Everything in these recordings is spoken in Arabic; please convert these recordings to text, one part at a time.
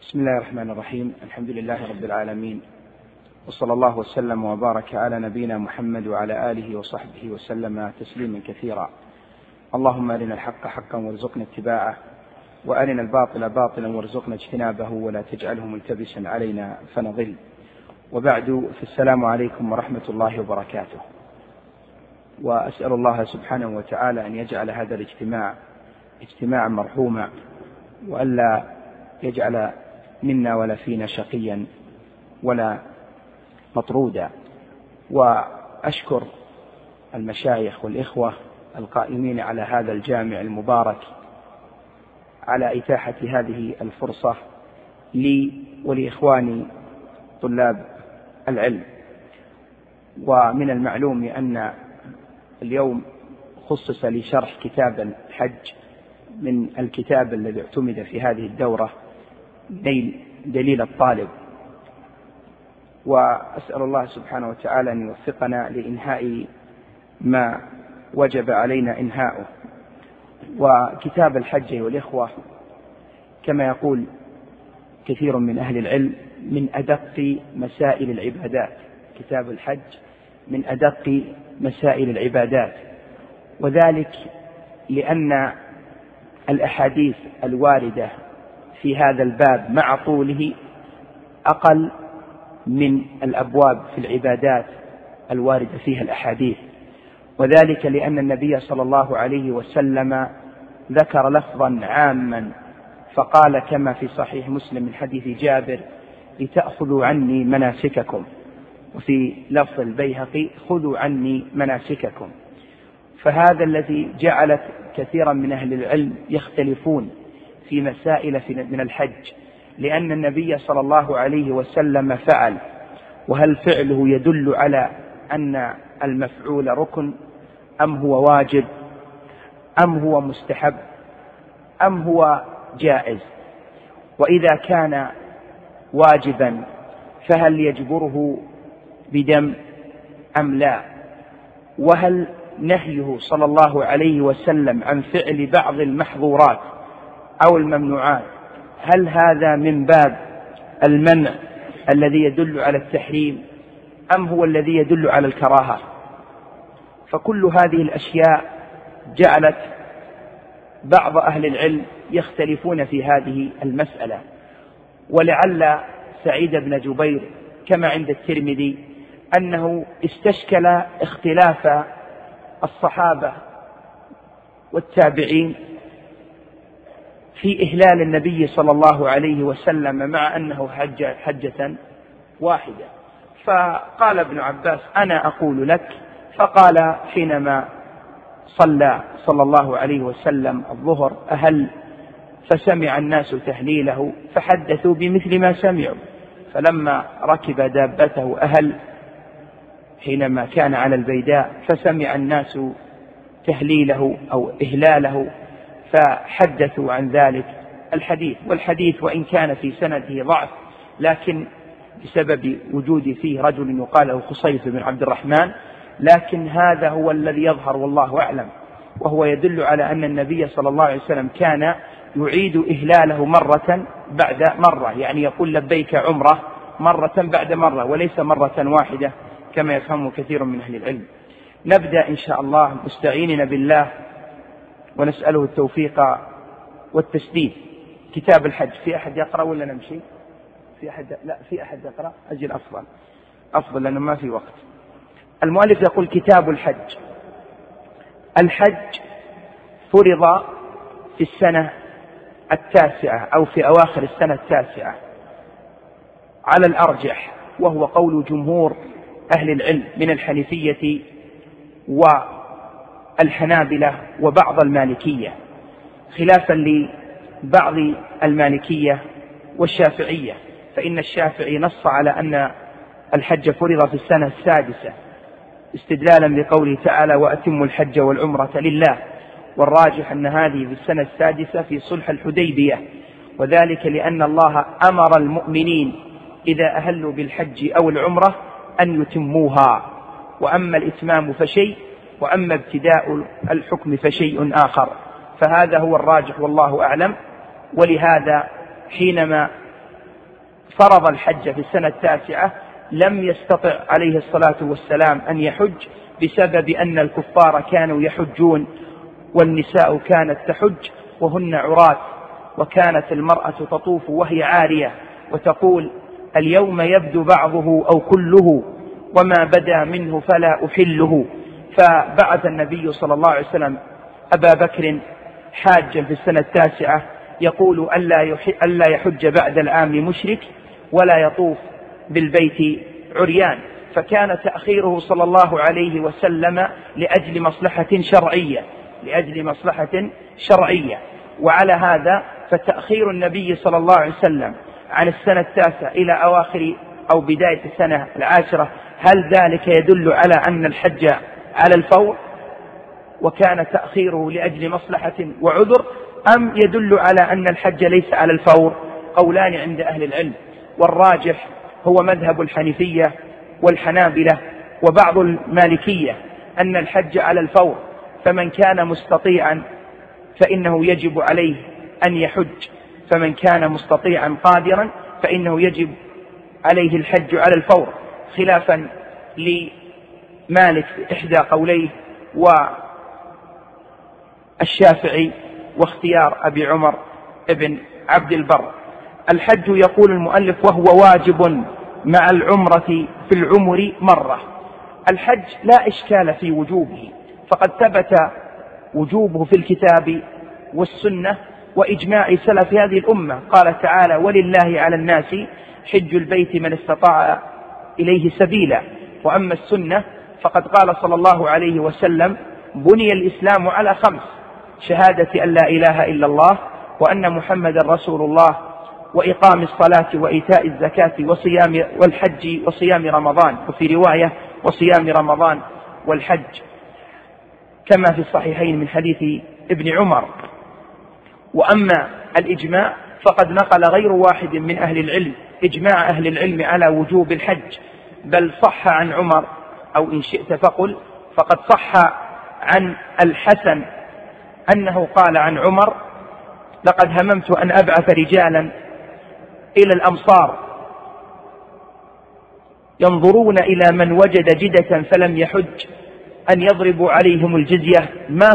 بسم الله الرحمن الرحيم. الحمد لله رب العالمين، وصلى الله وسلم وبارك على نبينا محمد وعلى آله وصحبه وسلم تسليما كثيرا. اللهم أرنا الحق حقا وارزقنا اتباعه، وأرنا الباطل باطلا وارزقنا اجتنابه، ولا تجعله ملتبسا علينا فنضل. وبعد، فالسلام عليكم ورحمة الله وبركاته. وأسأل الله سبحانه وتعالى أن يجعل هذا الاجتماع اجتماعا مرحوما، وألا يجعل منا ولا فينا شقيا ولا مطرودا. وأشكر المشايخ والإخوة القائمين على هذا الجامع المبارك على إتاحة هذه الفرصة لي ولإخواني طلاب العلم. ومن المعلوم أن اليوم خصص لشرح كتاب الحج من الكتاب الذي اعتمد في هذه الدورة، دليل الطالب. وأسأل الله سبحانه وتعالى أن يوفقنا لإنهاء ما وجب علينا إنهاؤه. وكتاب الحج والإخوة كما يقول كثير من أهل العلم من أدق مسائل العبادات. كتاب الحج من أدق مسائل العبادات، وذلك لأن الأحاديث الواردة في هذا الباب مع طوله أقل من الأبواب في العبادات الواردة فيها الأحاديث، وذلك لأن النبي صلى الله عليه وسلم ذكر لفظا عاما فقال كما في صحيح مسلم من حديث جابر: لتأخذوا عني مناسككم، وفي لفظ البيهقي: خذوا عني مناسككم. فهذا الذي جعلت كثيرا من أهل العلم يختلفون في مسائل من الحج، لأن النبي صلى الله عليه وسلم فعل، وهل فعله يدل على أن المفعول ركن أم هو واجب أم هو مستحب أم هو جائز؟ وإذا كان واجبا فهل يجبره بدم أم لا؟ وهل نهيه صلى الله عليه وسلم عن فعل بعض المحظورات أو الممنوعات هل هذا من باب المنع الذي يدل على التحريم أم هو الذي يدل على الكراهة؟ فكل هذه الأشياء جعلت بعض أهل العلم يختلفون في هذه المسألة. ولعل سعيد بن جبير كما عند الترمذي أنه استشكل اختلاف الصحابة والتابعين في إهلال النبي صلى الله عليه وسلم مع أنه حجة واحدة. فقال ابن عباس: أنا أقول لك. فقال حينما صلى الله عليه وسلم الظهر أهل، فسمع الناس تهليله فحدثوا بمثل ما سمعوا، فلما ركب دابته أهل حينما كان على البيداء فسمع الناس تهليله أو إهلاله فحدثوا عن ذلك الحديث. والحديث وإن كان في سنده ضعف، لكن بسبب وجود فيه رجل يقال له خصيف بن عبد الرحمن، لكن هذا هو الذي يظهر والله أعلم، وهو يدل على أن النبي صلى الله عليه وسلم كان يعيد إهلاله مرة بعد مرة، يعني يقول لبيك عمرة مرة بعد مرة وليس مرة واحدة كما يفهم كثير من أهل العلم. نبدأ إن شاء الله مستعينين بالله ونسأله التوفيق والتسديد. كتاب الحج، في أحد يقرأ ولا نمشي؟ في أحد؟ لا، في أحد يقرأ، أجل أفضل لأنه ما في وقت. المؤلف يقول: كتاب الحج. الحج فرض في السنة 9 أو في أواخر السنة 9 على الأرجح، وهو قول جمهور أهل العلم من الحنفية والحنابلة وبعض المالكية، خلافا لبعض المالكية والشافعية، فإن الشافعي نص على أن الحج فرض في السنة 6 استدلالا بقوله تعالى: وأتموا الحج والعمرة لله. والراجح أن هذه في السنة 6 في صلح الحديبية، وذلك لأن الله أمر المؤمنين إذا أهلوا بالحج أو العمرة أن يتموها، وأما الإتمام فشيء، وأما ابتداء الحكم فشيء آخر. فهذا هو الراجح والله أعلم. ولهذا حينما فرض الحج في السنة 9 لم يستطع عليه الصلاة والسلام أن يحج بسبب أن الكفار كانوا يحجون والنساء كانت تحج وهن عراة، وكانت المرأة تطوف وهي عارية وتقول: اليوم يبدو بعضه أو كله وما بدا منه فلا أحله. فبعث النبي صلى الله عليه وسلم أبا بكر حاجا في السنة 9 يقول: ألا يحج بعد العام مشرك ولا يطوف بالبيت عريان. فكان تأخيره صلى الله عليه وسلم لأجل مصلحة شرعية. وعلى هذا فتأخير النبي صلى الله عليه وسلم عن السنة 9 إلى أواخر أو بداية السنة 10، هل ذلك يدل على أن الحج على الفور وكان تأخيره لأجل مصلحة وعذر، أم يدل على أن الحج ليس على الفور؟ قولان عند أهل العلم، والراجح هو مذهب الحنفية والحنابلة وبعض المالكية أن الحج على الفور، فمن كان مستطيعا فإنه يجب عليه أن يحج، فمن كان مستطيعا قادرا فإنه يجب عليه الحج على الفور، خلافا لمالك إحدى قوليه والشافعي واختيار أبي عمر ابن عبد البر. الحج يقول المؤلف وهو واجب مع العمرة في العمر مرة. الحج لا إشكال في وجوبه، فقد ثبت وجوبه في الكتاب والسنة وإجماع سلف هذه الأمة. قال تعالى: ولله على الناس حج البيت من استطاع إليه سبيلا. وأما السنة فقد قال صلى الله عليه وسلم: بني الإسلام على 5: شهادة أن لا إله إلا الله وأن محمد رسول الله وإقام الصلاة وإيتاء الزكاة وصيام والحج وصيام رمضان، وفي رواية وصيام رمضان والحج، كما في الصحيحين من حديث ابن عمر. وأما الإجماع فقد نقل غير واحد من أهل العلم إجماع أهل العلم على وجوب الحج، بل صح عن عمر، أو إن شئت فقل فقد صح عن الحسن أنه قال عن عمر: لقد هممت أن أبعث رجالا إلى الأمصار ينظرون إلى من وجد جدة فلم يحج أن يضربوا عليهم الجزية،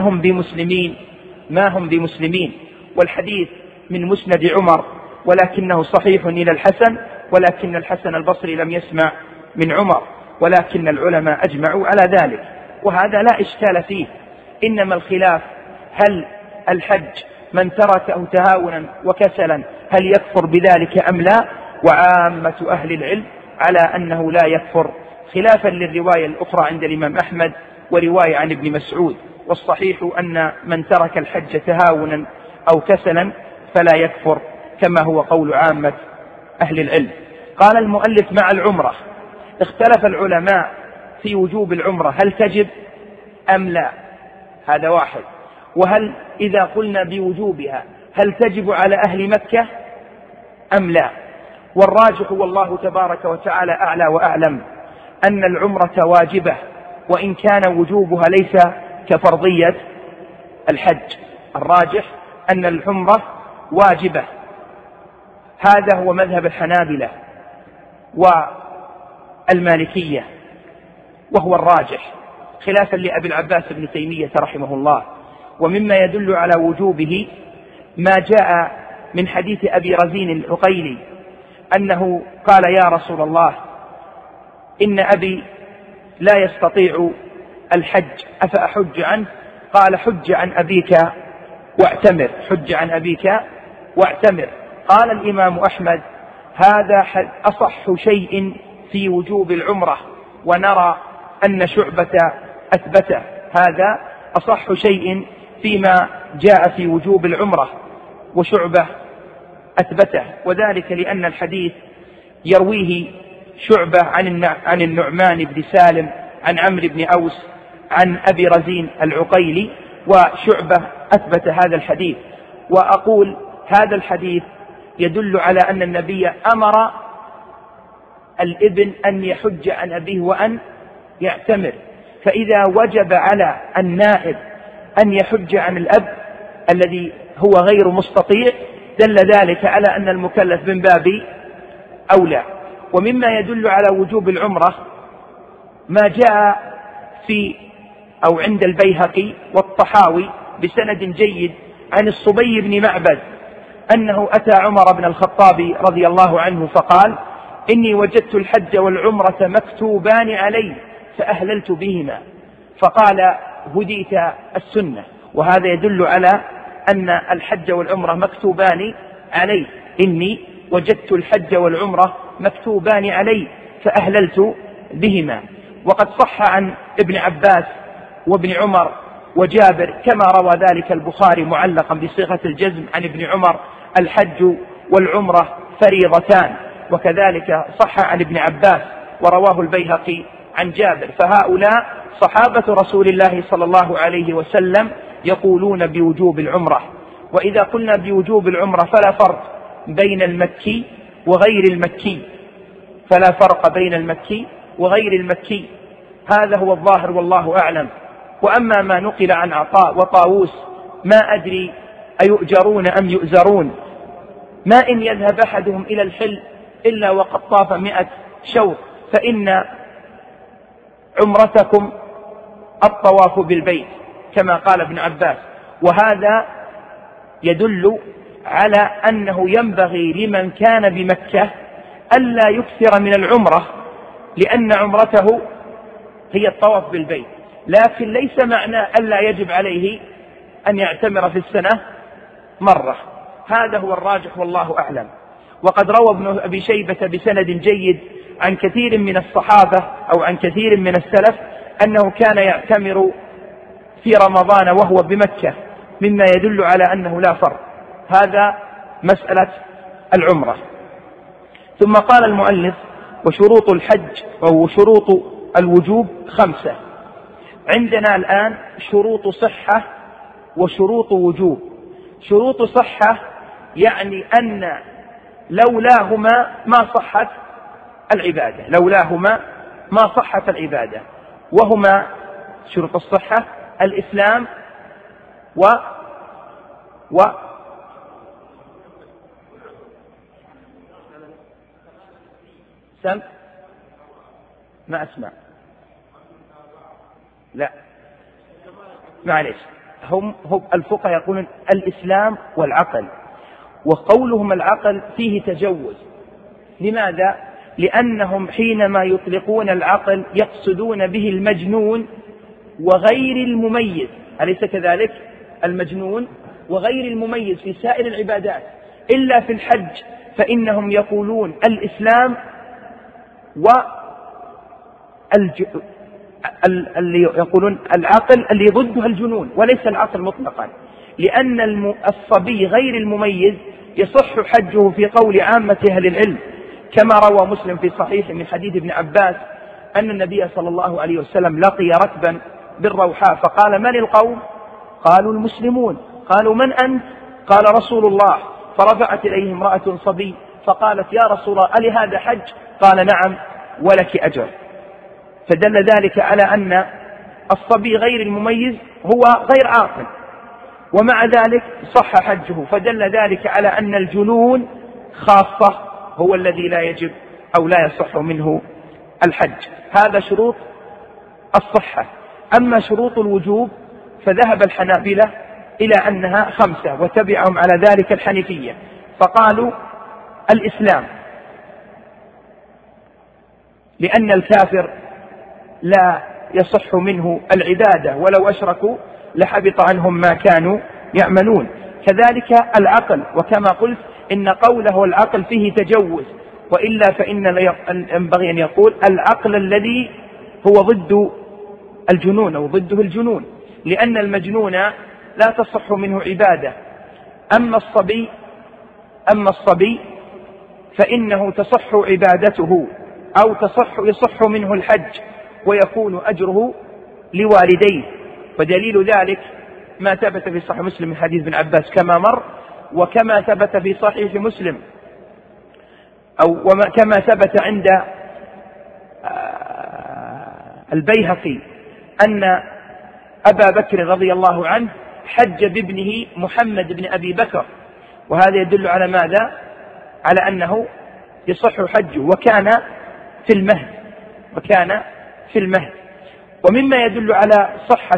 ما هم بمسلمين. والحديث من مسند عمر ولكنه صحيح إلى الحسن، ولكن الحسن البصري لم يسمع من عمر، ولكن العلماء أجمعوا على ذلك، وهذا لا إشكال فيه. إنما الخلاف هل الحج من تركه تهاونا وكسلا هل يكفر بذلك أم لا؟ وعامة أهل العلم على أنه لا يكفر، خلافا للرواية الأخرى عند الإمام أحمد ورواية عن ابن مسعود. والصحيح أن من ترك الحج تهاونا أو كسلا فلا يكفر، كما هو قول عامة أهل العلم. قال المؤلف: مع العمرة اختلف العلماء في وجوب العمرة، هل تجب أم لا؟ هذا واحد. وهل إذا قلنا بوجوبها هل تجب على أهل مكة أم لا؟ والراجح والله تبارك وتعالى أعلى وأعلم أن العمرة واجبة، وإن كان وجوبها ليس كفرضية الحج. الراجح أن العمرة واجبة، هذا هو مذهب الحنابلة والمالكية، وهو الراجح، خلافا لأبي العباس بن تيمية رحمه الله. ومما يدل على وجوبه ما جاء من حديث أبي رزين العقيلي أنه قال: يا رسول الله، إن أبي لا يستطيع الحج أفأحج عنه؟ قال: حج عن أبيك واعتمر، حج عن أبيك واعتمر. قال الإمام أحمد: هذا أصح شيء في وجوب العمرة، ونرى أن شعبة أثبته، هذا أصح شيء فيما جاء في وجوب العمرة، وشعبة أثبته، وذلك لأن الحديث يرويه شعبة عن النعمان بن سالم عن عمرو بن أوس عن أبي رزين العقيلي، وشعبة أثبت هذا الحديث. وأقول هذا الحديث يدل على أن النبي أمر الابن أن يحج عن أبيه وأن يعتمر، فإذا وجب على النائب أن يحج عن الأب الذي هو غير مستطيع، دل ذلك على أن المكلف من باب أو لا. ومما يدل على وجوب العمرة ما جاء في أو عند البيهقي والطحاوي بسند جيد عن الصبي بن معبد أنه أتى عمر بن الخطاب رضي الله عنه فقال: إني وجدت الحج والعمرة مكتوبان علي فأهللت بهما. فقال: هديت السنة. وهذا يدل على أن الحج والعمرة مكتوبان علي. إني وجدت الحج والعمرة مكتوبان علي فأهللت بهما. وقد صح عن ابن عباس وابن عمر وجابر كما روى ذلك البخاري معلقا بصيغة الجزم عن ابن عمر: الحج والعمرة فريضتان. وكذلك صح عن ابن عباس ورواه البيهقي عن جابر. فهؤلاء صحابة رسول الله صلى الله عليه وسلم يقولون بوجوب العمرة. وإذا قلنا بوجوب العمرة فلا فرق بين المكي وغير المكي، فلا فرق بين المكي وغير المكي، هذا هو الظاهر والله أعلم. وأما ما نقل عن عطاء وطاووس: ما أدري أيؤجرون أم يؤزرون، ما إن يذهب أحدهم إلى الحل إلا وقد طاف 100 شوط، فإن عمرتكم الطواف بالبيت، كما قال ابن عباس. وهذا يدل على أنه ينبغي لمن كان بمكة ألا يكثر من العمرة، لأن عمرته هي الطواف بالبيت، لكن ليس معنى ألا يجب عليه أن يعتمر في السنة مرة. هذا هو الراجح والله أعلم. وقد روى ابن أبي شيبة بسند جيد عن كثير من الصحابة أو عن كثير من السلف أنه كان يعتمر في رمضان وهو بمكة، مما يدل على أنه لا فرق. هذا مسألة العمرة. ثم قال المؤلف: وشروط الحج وشروط الوجوب 5. عندنا الآن شروط صحة وشروط وجوب. شروط صحة يعني أن لولاهما ما صحت العبادة، لولاهما ما صحت العبادة. وهما شروط الصحة: الإسلام و سم ما أسمع، لا معلش، هم الفقهاء يقولون الإسلام والعقل، وقولهم العقل فيه تجوز. لماذا؟ لأنهم حينما يطلقون العقل يقصدون به المجنون وغير المميز، أليس كذلك؟ المجنون وغير المميز في سائر العبادات، إلا في الحج فإنهم يقولون الإسلام اللي يقولون العقل اللي ضدها الجنون، وليس العقل مطلقا، لأن الصبي غير المميز يصح حجه في قول عامة أهل العلم، كما روى مسلم في صحيح من حديث ابن عباس أن النبي صلى الله عليه وسلم لقي ركبا بالروحاء فقال: من القوم؟ قالوا: المسلمون. قالوا: من أنت؟ قال: رسول الله. فرفعت إليه امرأة صبي فقالت: يا رسول الله ألي هذا حج؟ قال: نعم ولك أجر. فدل ذلك على أن الصبي غير المميز هو غير عاقل، ومع ذلك صح حجه، فدل ذلك على أن الجنون خاصة هو الذي لا يجب أو لا يصح منه الحج. هذا شروط الصحة. أما شروط الوجوب فذهب الحنابلة إلى أنها 5، وتبعهم على ذلك الحنفية، فقالوا: الإسلام، لأن الكافر لا يصح منه العبادة ولو أشركوا لحبط عنهم ما كانوا يعملون. كذلك العقل، وكما قلت إن قوله العقل فيه تجوز، وإلا فإن ينبغي أن يقول العقل الذي هو ضد الجنون أو ضده الجنون، لأن المجنون لا تصح منه عبادة. أما الصبي فإنه تصح عبادته أو يصح منه الحج ويكون أجره لوالديه. ودليل ذلك ما ثبت في صحيح مسلم من حديث ابن عباس كما مر، وكما ثبت في صحيح مسلم كما ثبت عند البيهقي أن أبا بكر رضي الله عنه حج بابنه محمد بن أبي بكر. وهذا يدل على ماذا؟ على أنه يصح حجه وكان في المهد. ومما يدل على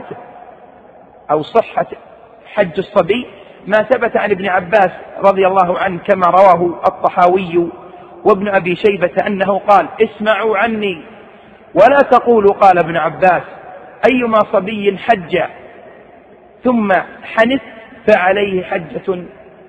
صحة حج الصبي ما ثبت عن ابن عباس رضي الله عنه كما رواه الطحاوي وابن أبي شيبة أنه قال: اسمعوا عني ولا تقولوا قال ابن عباس أيما صبي حج ثم حنث فعليه حجة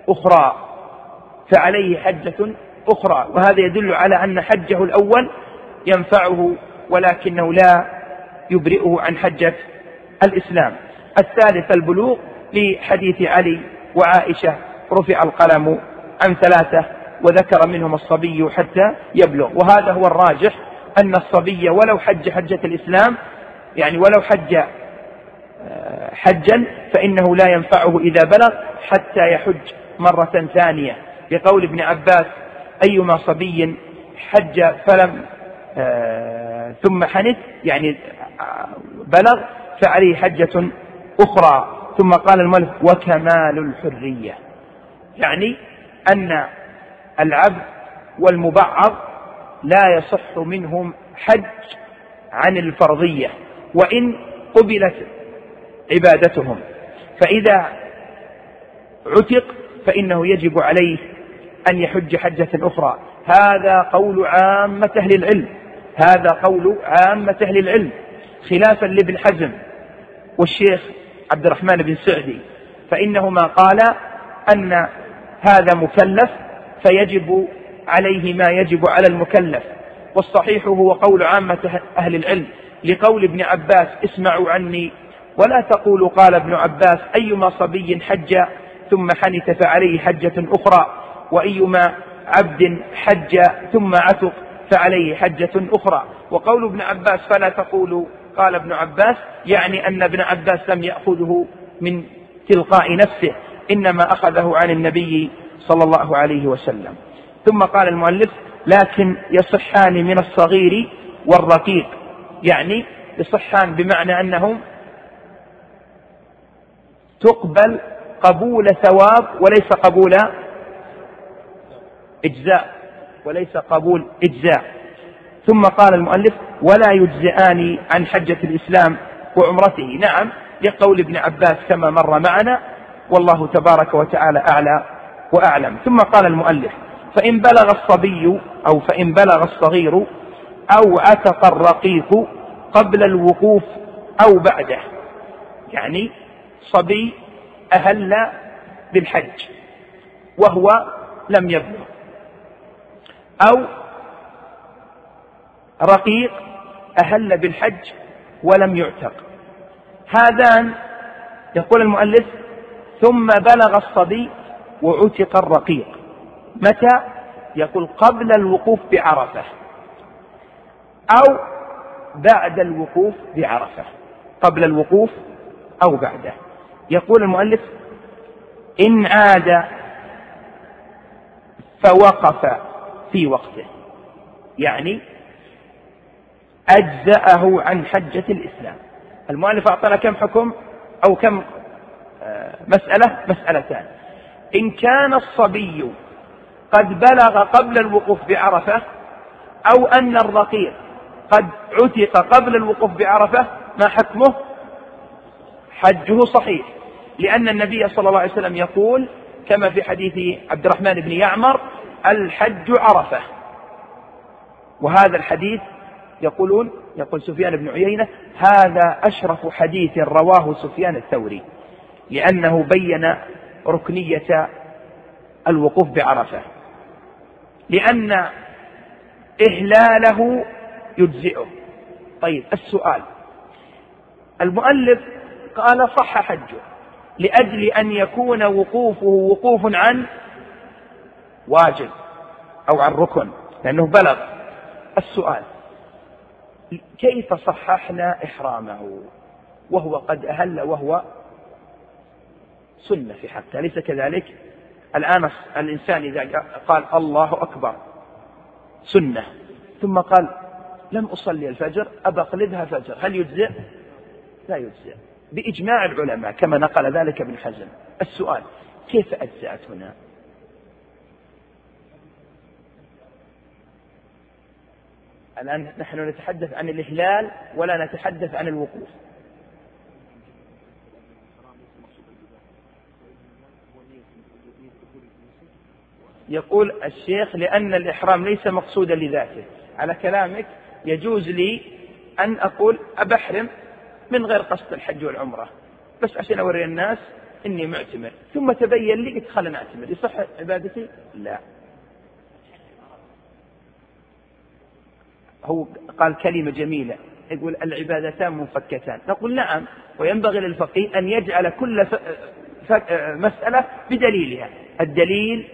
أخرى. وهذا يدل على أن حجه الأول ينفعه ولكنه لا يبرئه عن حجة الإسلام. الثالث البلوغ لحديث علي وعائشة: رفع القلم عن 3 وذكر منهم الصبي حتى يبلغ. وهذا هو الراجح، أن الصبي ولو حج حجة الإسلام، يعني ولو حج حجا، فإنه لا ينفعه إذا بلغ حتى يحج مرة ثانية، لقول ابن عباس: أيما صبي حج فلم ثم حنث، يعني بلغ، فعليه حجة أخرى. ثم قال المؤلف: وكمال الحرية، يعني أن العبد والمبعض لا يصح منهم حج عن الفرضية وإن قبلت عبادتهم، فإذا عتق فإنه يجب عليه أن يحج حجة أخرى. هذا قول عامة أهل العلم، خلافا لابن حزم والشيخ عبد الرحمن بن سعدي، فإنهما قالا أن هذا مكلف فيجب عليه ما يجب على المكلف. والصحيح هو قول عامة أهل العلم، لقول ابن عباس: اسمعوا عني ولا تقولوا قال ابن عباس أيما صبي حج ثم حنث فعليه حجة أخرى، وأيما عبد حج ثم عتق فعليه حجة أخرى. وقول ابن عباس فلا تقولوا قال ابن عباس، يعني أن ابن عباس لم يأخذه من تلقاء نفسه، إنما أخذه عن النبي صلى الله عليه وسلم. ثم قال المؤلف: لكن يصحان من الصغير والرقيق، يعني يصحان بمعنى أنهم تقبل قبول ثواب وليس قبول إجزاء. ثم قال المؤلف: ولا يجزئان عن حجة الإسلام وعمرته. نعم، لقول ابن عباس كما مر معنا، والله تبارك وتعالى أعلى وأعلم. ثم قال المؤلف: فإن بلغ الصغير أو عتق الرقيق قبل الوقوف أو بعده، يعني صبي أهل بالحج وهو لم يبلغ، أو رقيق أهل بالحج ولم يعتق، هذان يقول المؤلف: ثم بلغ الصبي وعتق الرقيق، متى؟ يقول: قبل الوقوف بعرفة أو بعد الوقوف بعرفة، قبل الوقوف أو بعده. يقول المؤلف: إن عاد فوقف في وقته، يعني أجزأه عن حجة الإسلام. المؤلف أعطانا كم حكم أو كم مسألتان. إن كان الصبي قد بلغ قبل الوقوف بعرفة، أو أن الرقيق قد عتق قبل الوقوف بعرفة، ما حكمه؟ حجه صحيح، لأن النبي صلى الله عليه وسلم يقول كما في حديث عبد الرحمن بن يعمر: الحج عرفة. وهذا الحديث يقول سفيان بن عيينة: هذا أشرف حديث رواه سفيان الثوري، لأنه بين ركنية الوقوف بعرفة، لأن إهلاله يجزئه. طيب، السؤال: المؤلف قال صح حجه لأجل أن يكون وقوفه وقوف عن واجب أو عن ركن، لأنه بلغ. السؤال: كيف صححنا إحرامه وهو قد أهل وهو سنة في حقه؟ ليس كذلك؟ الآن الإنسان إذا قال الله أكبر سنة، ثم قال لم أصلي الفجر أبى أقلدها فجر، هل يجزئ؟ لا يجزئ بإجماع العلماء كما نقل ذلك ابن حزم. السؤال: كيف أجزأت هنا؟ الآن نحن نتحدث عن الإهلال ولا نتحدث عن الوقوف. يقول الشيخ لأن الإحرام ليس مقصودا لذاته. على كلامك يجوز لي أن أقول أبحرم من غير قصد الحج والعمرة بس عشان أوري الناس إني معتمر، ثم تبين لي قلت خلنا أعتمر، يصح عبادتي؟ لا. هو قال كلمة جميلة يقول العبادتان منفكتان، نقول نعم، وينبغي للفقيه أن يجعل كل مسألة بدليلها. الدليل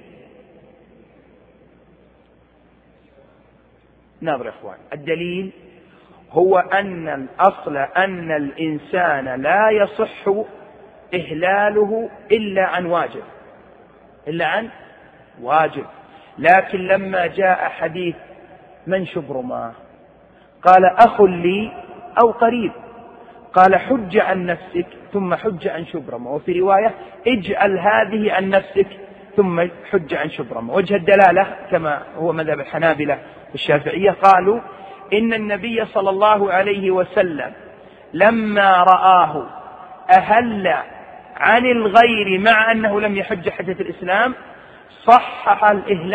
نظر إخوان، الدليل هو أن الأصل أن الإنسان لا يصح إهلاله إلا عن واجب، إلا عن واجب. لكن لما جاء حديث من شبرما قال أخ لي أو قريب، قال حج عن نفسك ثم حج عن شبرما، وفي رواية اجعل هذه عن نفسك ثم حج عن شبرما. وجه الدلالة كما هو مذهب الحنابلة والشافعية قالوا إن النبي صلى الله عليه وسلم لما رآه أهل عن الغير مع أنه لم يحج حجة الإسلام صحح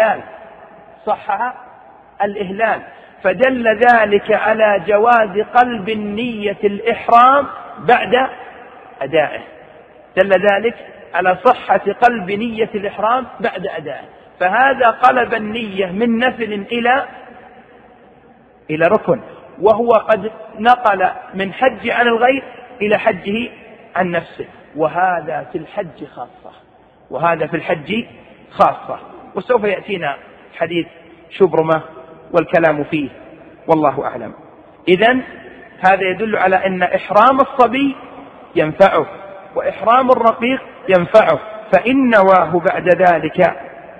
الإهلال، فدل ذلك على جواز قلب النية الإحرام بعد أدائه، دل ذلك على صحة قلب نية الإحرام بعد أدائه. فهذا قلب النية من نفل إلى ركن، وهو قد نقل من حج عن الغير إلى حجه عن نفسه، وهذا في الحج خاصة، وسوف يأتينا حديث شبرمة والكلام فيه والله أعلم. إذن هذا يدل على أن إحرام الصبي ينفعه وإحرام الرقيق ينفعه، فإن نواه بعد ذلك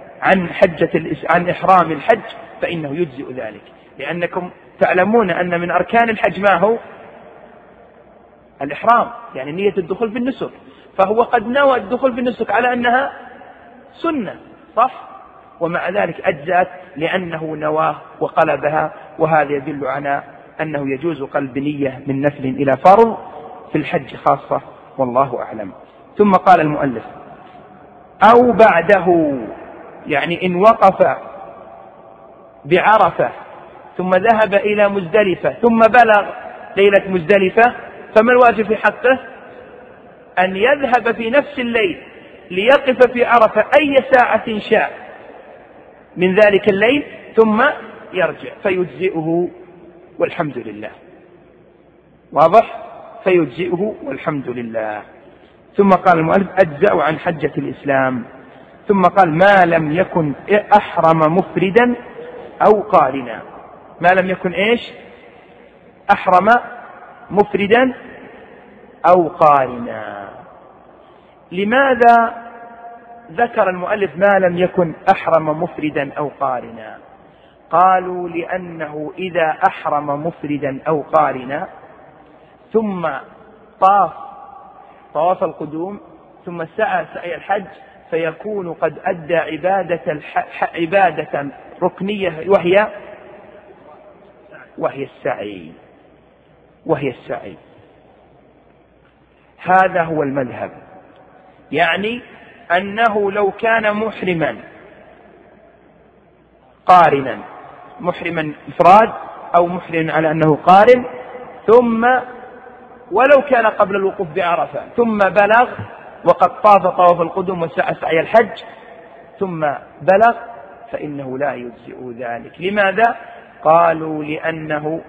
عن إحرام الحج فإنه يجزئ ذلك، لأنكم تعلمون أن من أركان الحج ما هو؟ الإحرام، يعني نية الدخول في النسك، فهو قد نوى الدخول في النسك على أنها سنة صح، ومع ذلك أجزأت لأنه نواه وقلبها، وهذا يدل على أنه يجوز قلب نية من نفل إلى فرض في الحج خاصة والله أعلم. ثم قال المؤلف أو بعده، يعني إن وقف بعرفة ثم ذهب إلى مزدلفة ثم بلغ ليلة مزدلفة، فما الواجب في حقه؟ أن يذهب في نفس الليل ليقف في عرفة أي ساعة شاء من ذلك الليل ثم يرجع فيجزئه والحمد لله. واضح؟ فيجزئه والحمد لله. ثم قال المؤلف أجزأ عن حجة الإسلام. ثم قال ما لم يكن أحرم مفردا أو قارنا. ما لم يكن إيش؟ أحرم مفردا أو قارنا. لماذا ذكر المؤلف ما لم يكن أحرم مفردا أو قارنا؟ قالوا لأنه إذا أحرم مفردا أو قارنا ثم طواف القدوم ثم سعى سعي الحج فيكون قد أدى عبادة ركنية وهي السعي. هذا هو المذهب، يعني أنه لو كان محرما قارنا، محرما إفراد أو محرم على أنه قارن، ثم ولو كان قبل الوقوف بعرفة ثم بلغ وقد طاف طواف القدوم وسعى سعي الحج ثم بلغ فإنه لا يجزئ ذلك. لماذا؟ قالوا لأنه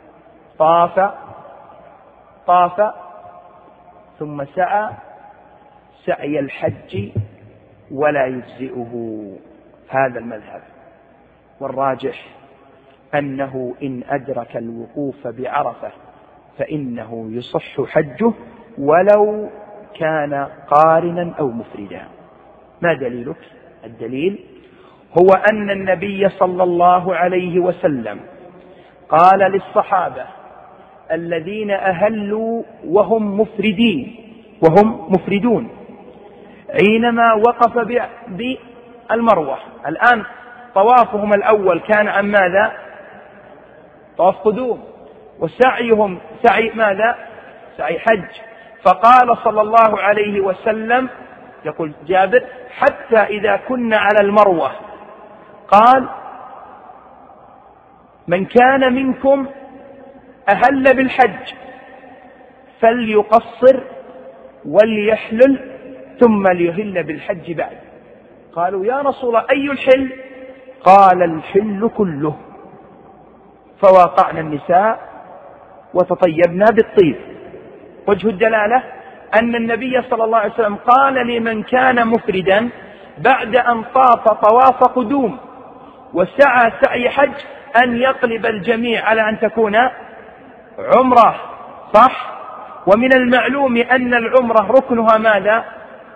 طاف ثم سعى سعي الحج ولا يجزئه. هذا المذهب، والراجح أنه إن أدرك الوقوف بعرفة فإنه يصح حجه ولو كان قارنا أو مفردا. ما دليلك؟ الدليل هو أن النبي صلى الله عليه وسلم قال للصحابة الذين أهلوا وهم مفردون حينما وقف بالمروة. الآن طوافهم الأول كان عن ماذا؟ طواف قدوم، وسعيهم سعي ماذا؟ سعي حج. فقال صلى الله عليه وسلم، يقول جابر: حتى إذا كنا على المروة قال: من كان منكم أهل بالحج فليقصر وليحلل ثم ليهل بالحج بعد. قالوا: يا رسول الله أي الحل؟ قال: الحل كله. فواقعنا النساء وتطيبنا بالطيب. وجه الدلالة أن النبي صلى الله عليه وسلم قال لمن كان مفردا بعد أن طاف طواف قدوم وسعى سعي حج أن يقلب الجميع على أن تكون عمرة، صح؟ ومن المعلوم أن العمرة ركنها ماذا؟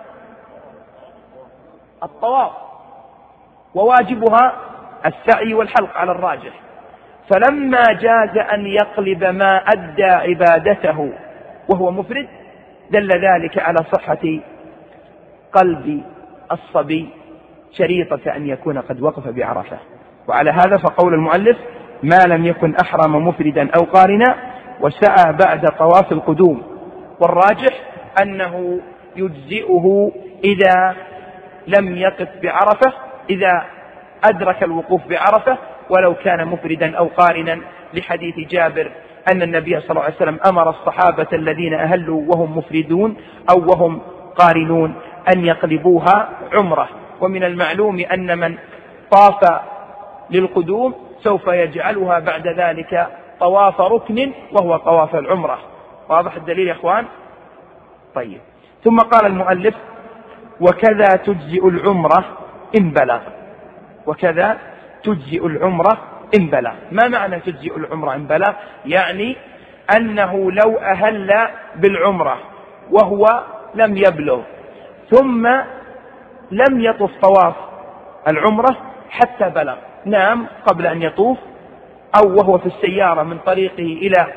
الطواف، وواجبها السعي والحلق على الراجح. فلما جاز أن يقلب ما أدى عبادته وهو مفرد دل ذلك على صحة قلب الصبي شريطة أن يكون قد وقف بعرفة. وعلى هذا فقول المؤلف: ما لم يكن أحرم مفردا أو قارنا وسعى بعد طواف القدوم. والراجح أنه يجزئه إذا لم يقف بعرفة، إذا أدرك الوقوف بعرفة ولو كان مفردا أو قارنا، لحديث جابر أن النبي صلى الله عليه وسلم أمر الصحابة الذين أهلوا وهم مفردون أو وهم قارنون أن يقلبوها عمرة. ومن المعلوم أن من طاف للقدوم سوف يجعلها بعد ذلك طواف ركن وهو طواف العمرة. واضح الدليل يا إخوان؟ طيب. ثم قال المؤلف: وكذا تجزئ العمرة إن بلغ. وكذا تجزئ العمرة إن بلغ. ما معنى تجزئ العمرة إن بلغ؟ يعني أنه لو أهل بالعمرة وهو لم يبلغ ثم لم يطف طواف العمرة حتى بلغ، نام قبل أن يطوف، أو وهو في السيارة من طريقه إلى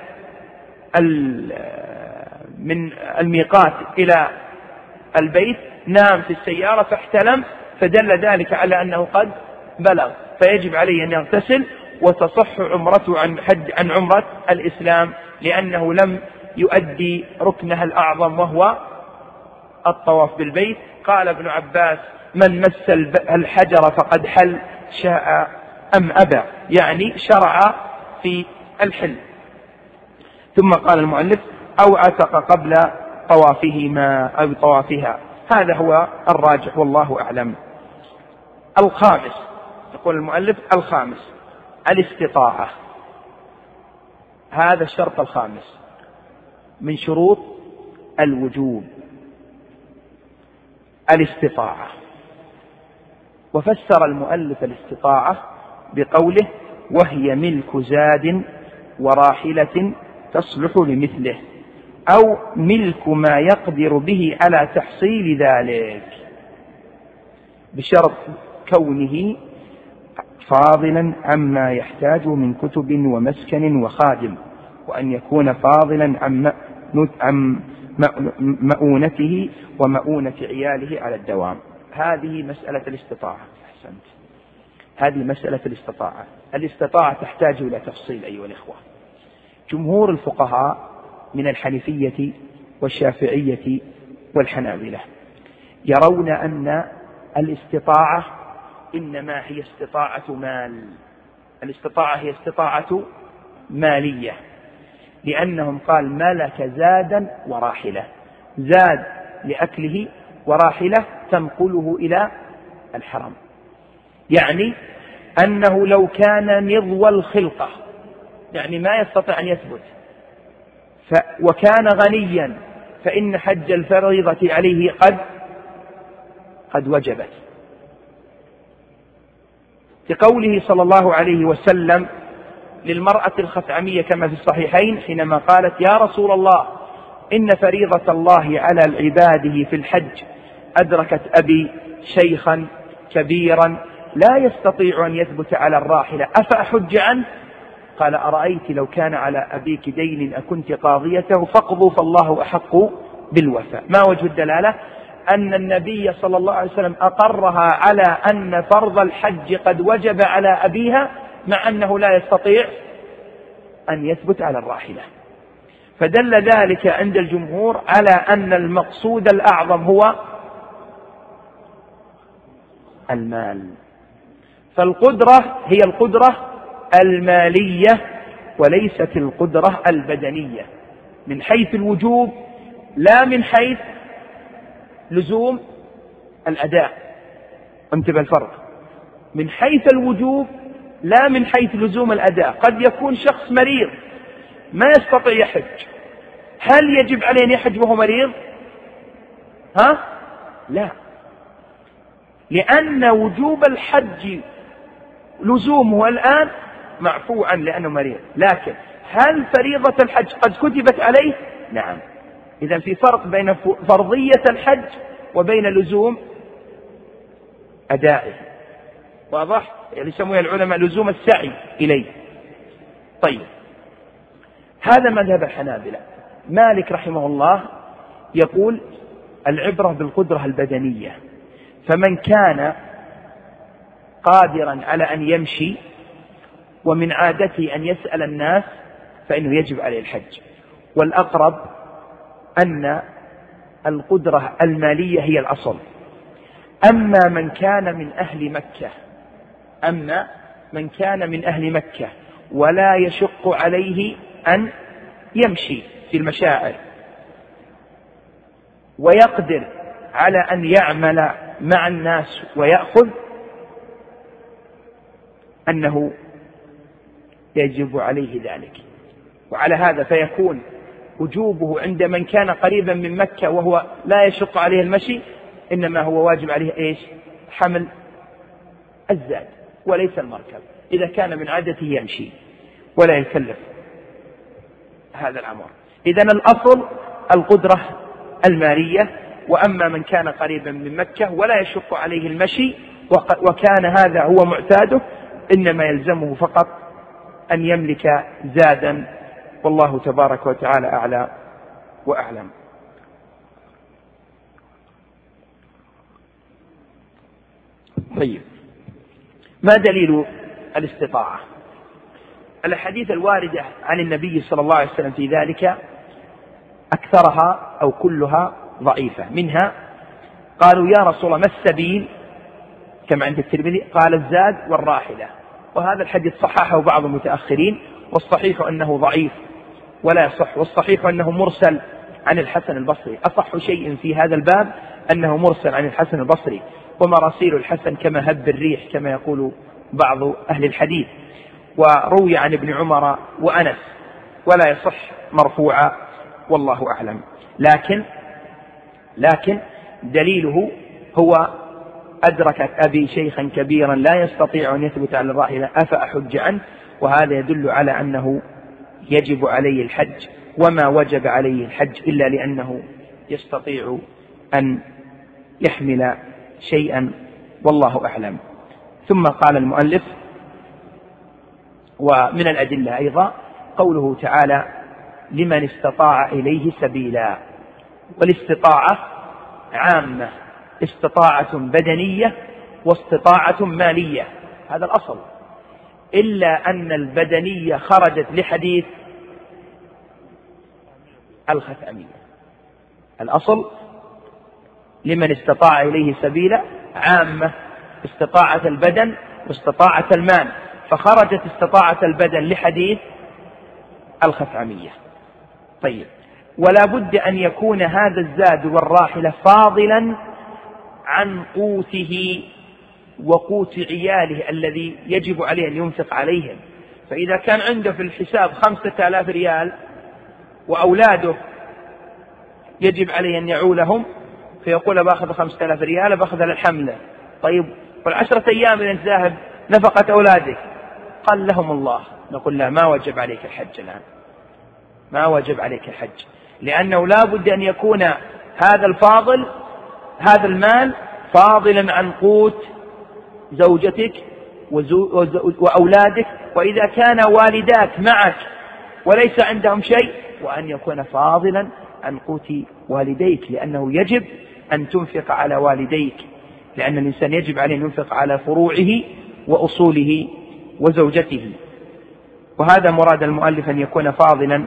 من الميقات إلى البيت، نام في السيارة فاحتلم، فدل ذلك على أنه قد بلغ، فيجب عليه أن يغتسل وتصح عمرته عن عمرة الإسلام، لأنه لم يؤدي ركنها الأعظم وهو الطواف بالبيت. قال ابن عباس: من مس الحجر فقد حل شاء أم أبى، يعني شرع في الحل. ثم قال المؤلف: أو عتق قبل طوافهما أو طوافها. هذا هو الراجح والله أعلم. الخامس، يقول المؤلف: الخامس الاستطاعة. هذا الشرط الخامس من شروط الوجوب، الاستطاعة. وفسر المؤلف الاستطاعة بقوله: وهي ملك زاد وراحلة تصلح لمثله، أو ملك ما يقدر به على تحصيل ذلك، بشرط كونه فاضلا عما يحتاج من كتب ومسكن وخادم، وأن يكون فاضلا عن مؤونته ومؤونة عياله على الدوام. هذه مسألة الاستطاعة. أحسنت. هذه مسألة الاستطاعة. الاستطاعة تحتاج إلى تفصيل أيها الإخوة. جمهور الفقهاء من الحنفية والشافعية والحنابلة يرون أن الاستطاعة إنما هي استطاعة مال. الاستطاعة هي استطاعة مالية، لأنهم قال: ملك زادا وراحلة، زاد لأكله وراحلة تنقله إلى الحرم. يعني أنه لو كان نضو الخلقة، يعني ما يستطيع أن يثبت، وكان غنيا، فإن حج الفريضة عليه قد وجبت، لقوله صلى الله عليه وسلم للمرأة الخثعمية كما في الصحيحين حينما قالت: يا رسول الله، إن فريضة الله على عباده في الحج أدركت أبي شيخا كبيرا لا يستطيع أن يثبت على الراحلة، أفأحج عنه؟ قال: أرأيت لو كان على أبيك دين أكنت قاضيته فاقضوا فالله أحق بالوفاء. ما وجه الدلالة؟ أن النبي صلى الله عليه وسلم أقرها على أن فرض الحج قد وجب على أبيها، مع أنه لا يستطيع أن يثبت على الراحلة. فدل ذلك عند الجمهور على أن المقصود الأعظم هو المال. فالقدرة هي القدرة المالية وليست القدرة البدنية من حيث الوجوب، لا من حيث لزوم الأداء. انتبه الفرق، من حيث الوجوب لا من حيث لزوم الأداء. قد يكون شخص مريض ما يستطيع يحج، هل يجب عليه أن يحج وهو مريض؟ لا، لأن وجوب الحج لزومه الآن معفو عنه لأنه مريض. لكن هل فريضة الحج قد كتبت عليه؟ نعم. إذا في فرق بين فرضية الحج وبين لزوم أدائه. واضح؟ يعني يسموها العلماء لزوم السعي إليه. طيب، هذا مذهب الحنابلة. مالك رحمه الله يقول العبرة بالقدرة البدنية، فمن كان قادرا على أن يمشي ومن عادته أن يسأل الناس فإنه يجب عليه الحج. والأقرب أن القدرة المالية هي الأصل. أما من كان من أهل مكة ولا يشق عليه أن يمشي في المشاعر ويقدر على أن يعمل مع الناس ويأخذ، أنه يجب عليه ذلك. وعلى هذا فيكون وجوبه عند من كان قريبا من مكة وهو لا يشق عليه المشي، إنما هو واجب عليه إيش؟ حمل الزاد وليس المركب، إذا كان من عادته يمشي ولا يكلف هذا الأمر. إذن الأصل القدرة المالية. وأما من كان قريبا من مكة ولا يشق عليه المشي وكان هذا هو معتاده، إنما يلزمه فقط أن يملك زادا، والله تبارك وتعالى أعلى وأعلم. طيب، ما دليل الاستطاعة؟ الحديث الواردة عن النبي صلى الله عليه وسلم في ذلك أكثرها أو كلها ضعيفة. منها قالوا يا رسول الله ما السبيل كما عند الترمذي؟ قال الزاد والراحلة. وهذا الحديث صححه بعض المتأخرين، والصحيح أنه ضعيف ولا يصح، والصحيح أنه مرسل عن الحسن البصري. أصح شيء في هذا الباب أنه مرسل عن الحسن البصري، ومراسيل الحسن كما هب الريح كما يقول بعض أهل الحديث. وروي عن ابن عمر وأنس، ولا يصح مرفوعا والله أعلم. لكن دليله هو أدركت أبي شيخا كبيرا لا يستطيع أن يثبت على الراحلة أفأحج عنه، وهذا يدل على أنه يجب عليه الحج، وما وجب عليه الحج إلا لأنه يستطيع أن يحمل شيئا والله أعلم. ثم قال المؤلف ومن الأدلة أيضا قوله تعالى لمن استطاع إليه سبيلا. والاستطاعة عامة، استطاعة بدنية واستطاعة مالية، هذا الأصل، إلا أن البدنية خرجت لحديث الخثعمية. الأصل لمن استطاع إليه سبيلا عامة، استطاعة البدن واستطاعة المال، فخرجت استطاعة البدن لحديث الخثعمية. طيب، ولا بد أن يكون هذا الزاد والراحلة فاضلا عن قوته وقوت عياله الذي يجب عليه أن ينفق عليهم. فإذا كان عنده في الحساب 5000 ريال وأولاده يجب عليه أن يعولهم، فيقول باخذ 5000 ريال باخذ للحملة. طيب، والعشرة أيام اللي ذاهب نفقة أولادك قال لهم الله، نقول لا، ما وجب عليك الحج الآن، ما وجب عليك الحج، لأنه لا بد أن يكون هذا الفاضل، هذا المال فاضلا عن قوت زوجتك وأولادك، وإذا كان والداك معك وليس عندهم شيء، وأن يكون فاضلا عن قوت والديك، لأنه يجب أن تنفق على والديك، لأن الإنسان يجب عليه أن ينفق على فروعه وأصوله وزوجته. وهذا مراد المؤلف أن يكون فاضلا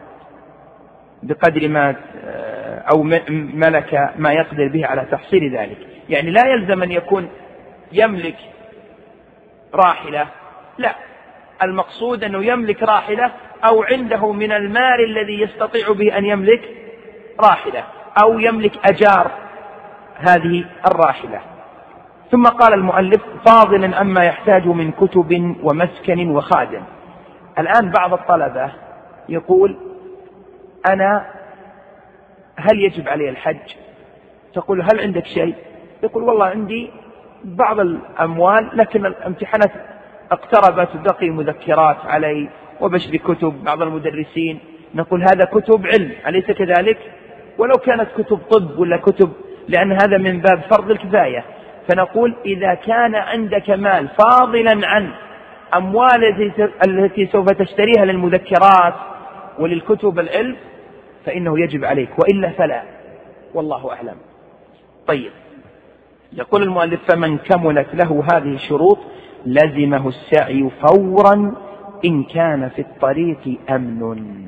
بقدر ما أو ملك ما يقدر به على تحصيل ذلك. يعني لا يلزم أن يكون يملك راحلة، لا، المقصود أنه يملك راحلة أو عنده من المال الذي يستطيع به أن يملك راحلة، أو يملك أجار هذه الراحلة. ثم قال المؤلف فاضلا عما يحتاج من كتب ومسكن وخادم. الآن بعض الطلبة يقول أنا هل يجب علي الحج؟ تقول هل عندك شيء؟ يقول والله عندي بعض الأموال لكن الامتحانات اقتربت وبقي مذكرات علي وبشري كتب بعض المدرسين. نقول هذا كتب علم أليس كذلك؟ ولو كانت كتب طب ولا كتب، لأن هذا من باب فرض الكفاية. فنقول إذا كان عندك مال فاضلا عن أموال التي سوف تشتريها للمذكرات وللكتب العلم فإنه يجب عليك، وإلا فلا، والله أعلم. طيب، يقول المؤلف فمن كملت له هذه الشروط لزمه السعي فورا إن كان في الطريق أمن.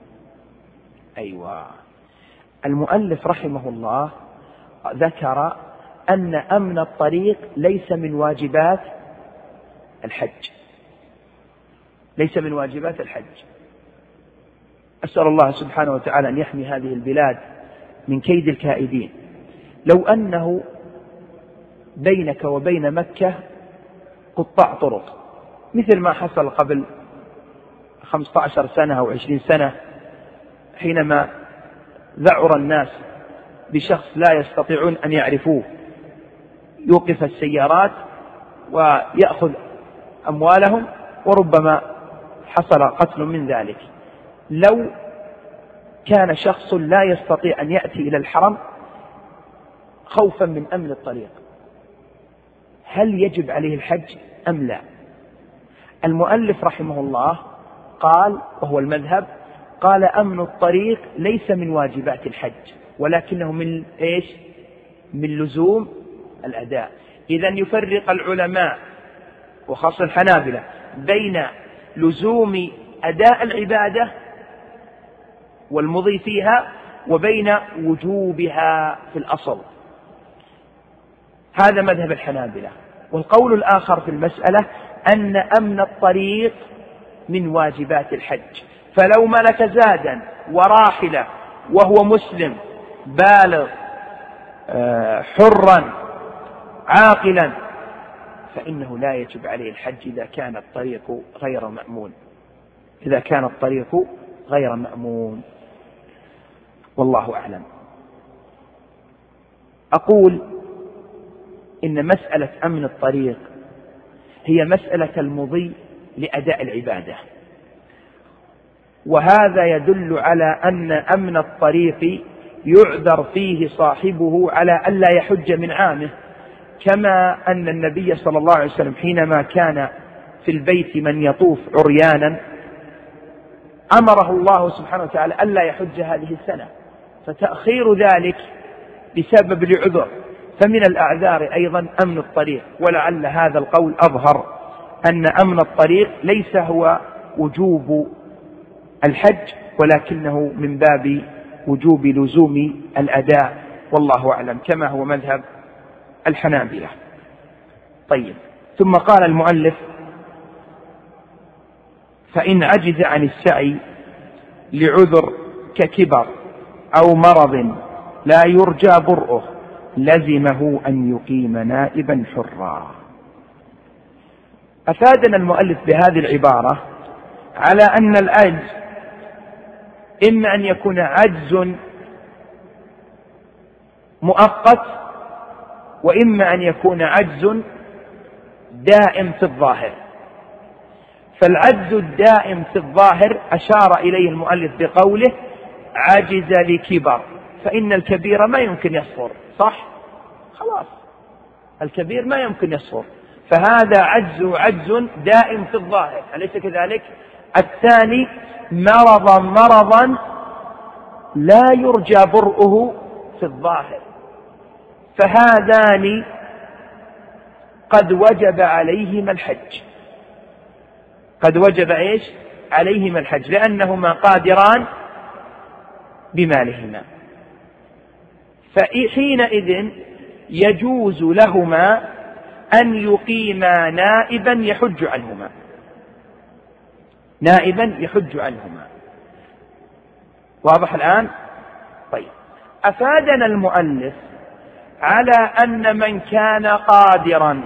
أيوة، المؤلف رحمه الله ذكر أن أمن الطريق ليس من واجبات الحج، ليس من واجبات الحج. أسأل الله سبحانه وتعالى أن يحمي هذه البلاد من كيد الكائدين. لو أنه بينك وبين مكة قطاع طرق مثل ما حصل قبل 15 سنة أو 20 سنة حينما ذعر الناس بشخص لا يستطيعون أن يعرفوه يوقف السيارات ويأخذ أموالهم وربما حصل قتل من ذلك. لو كان شخص لا يستطيع أن يأتي إلى الحرم خوفا من أمن الطريق، هل يجب عليه الحج أم لا؟ المؤلف رحمه الله قال، وهو المذهب، قال أمن الطريق ليس من واجبات الحج ولكنه من إيش؟ من لزوم الأداء. إذن يفرق العلماء وخاصة الحنابلة بين لزوم أداء العبادة والمضي فيها وبين وجوبها في الأصل. هذا مذهب الحنابلة. والقول الآخر في المسألة أن أمن الطريق من واجبات الحج، فلو ملك زادا وراحلة وهو مسلم بالغ حرا عاقلا فإنه لا يجب عليه الحج إذا كان الطريق غير مأمون، إذا كان الطريق غير مأمون، والله أعلم. أقول إن مسألة أمن الطريق هي مسألة المضي لأداء العبادة، وهذا يدل على أن أمن الطريق يعذر فيه صاحبه على ألا يحج من عامه، كما أن النبي صلى الله عليه وسلم حينما كان في البيت من يطوف عريانا أمره الله سبحانه وتعالى ألا يحج هذه السنة، فتأخير ذلك بسبب العذر. فمن الأعذار أيضا أمن الطريق، ولعل هذا القول أظهر أن أمن الطريق ليس هو وجوب الحج ولكنه من باب وجوب لزوم الأداء، والله أعلم، كما هو مذهب الحنابلة. طيب، ثم قال المؤلف فإن عجز عن السعي لعذر ككبر أو مرض لا يرجى برؤه لزمه أن يقيم نائبا حرا. أفادنا المؤلف بهذه العبارة على أن العجز إما أن يكون عجز مؤقت وإما أن يكون عجز دائم في الظاهر. فالعجز الدائم في الظاهر أشار إليه المؤلف بقوله عجز لكبر، فإن الكبير ما يمكن يصغر، صح؟ خلاص الكبير ما يمكن يصغر، فهذا عجز دائم في الظاهر، أليس كذلك؟ الثاني مرضا لا يرجى برؤه في الظاهر، فهذان قد وجب عليهما الحج، قد وجب إيش؟ عليهما الحج لأنهما قادران بمالهما، فحينئذ يجوز لهما أن يقيما نائبا يحج عنهما، نائبا يحج عنهما. واضح الآن؟ طيب، أفادنا المؤلف على أن من كان قادرا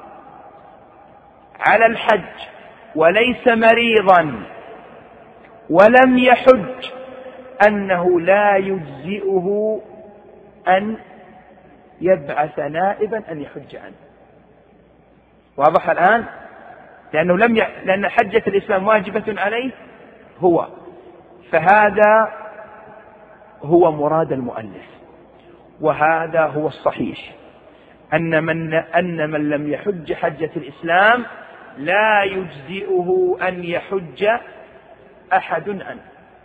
على الحج وليس مريضا ولم يحج أنه لا يجزئه أن يبعث نائبا أن يحج عنه. واضح الآن؟ لأن حجة الإسلام واجبة عليه هو، فهذا هو مراد المؤلف، وهذا هو الصحيح، أن من لم يحج حجة الإسلام لا يجزئه أن يحج أحد عنه،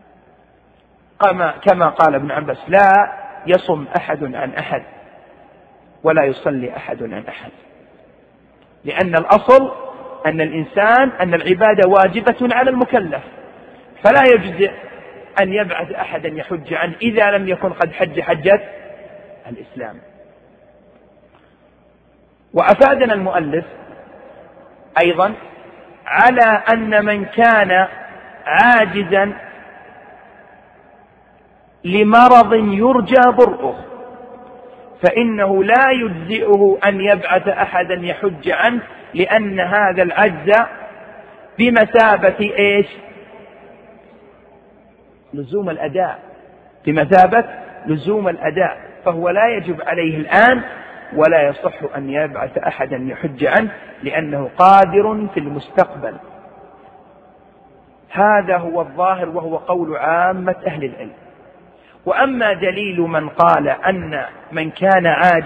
كما قال ابن عباس: لا يصم أحد عن أحد ولا يصلي أحد عن أحد، لأن الأصل أن العبادة واجبة على المكلف، فلا يجزئ أن يبعث أحدا يحج عنه إذا لم يكن قد حج حجة الإسلام. وأفادنا المؤلف أيضا على أن من كان عاجزا لمرض يرجى برؤه فإنه لا يجزئه أن يبعث أحدا يحج عنه، لأن هذا العجز بمثابة إيش؟ لزوم الأداء، بمثابة لزوم الأداء، فهو لا يجب عليه الآن ولا يصح أن يبعث أحدا يحج عنه لأنه قادر في المستقبل. هذا هو الظاهر وهو قول عامة أهل العلم. وأما دليل من قال أن من كان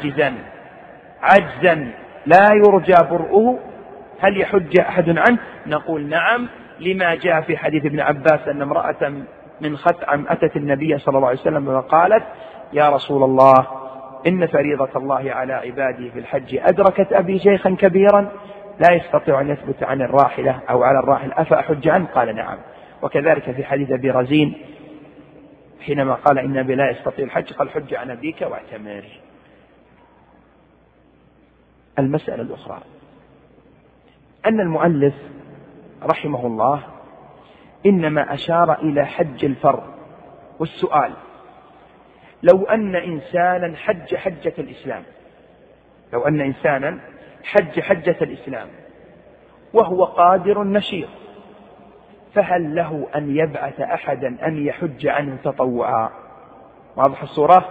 عجزا لا يرجى برؤه هل يحج أحد عنه؟ نقول نعم، لما جاء في حديث ابن عباس أن امرأة من خثعم أتت النبي صلى الله عليه وسلم وقالت: يا رسول الله، إن فريضة الله على عباده في الحج أدركت أبي شيخا كبيرا لا يستطيع أن يثبت عن الراحلة أو على الراحل، أفأحج عنه؟ قال نعم. وكذلك في حديث أبي رزين حينما قال إن أبي لا يستطيع الحج قال: حج عن أبيك واعتمر. المسألة الأخرى أن المؤلف رحمه الله إنما أشار إلى حج الفرض، والسؤال: لو أن إنسانا حج حجة الإسلام، لو أن إنسانا حج حجة الإسلام وهو قادر نشيط، فهل له أن يبعث أحدا أن يحج عنه تطوعا؟ واضح الصورة؟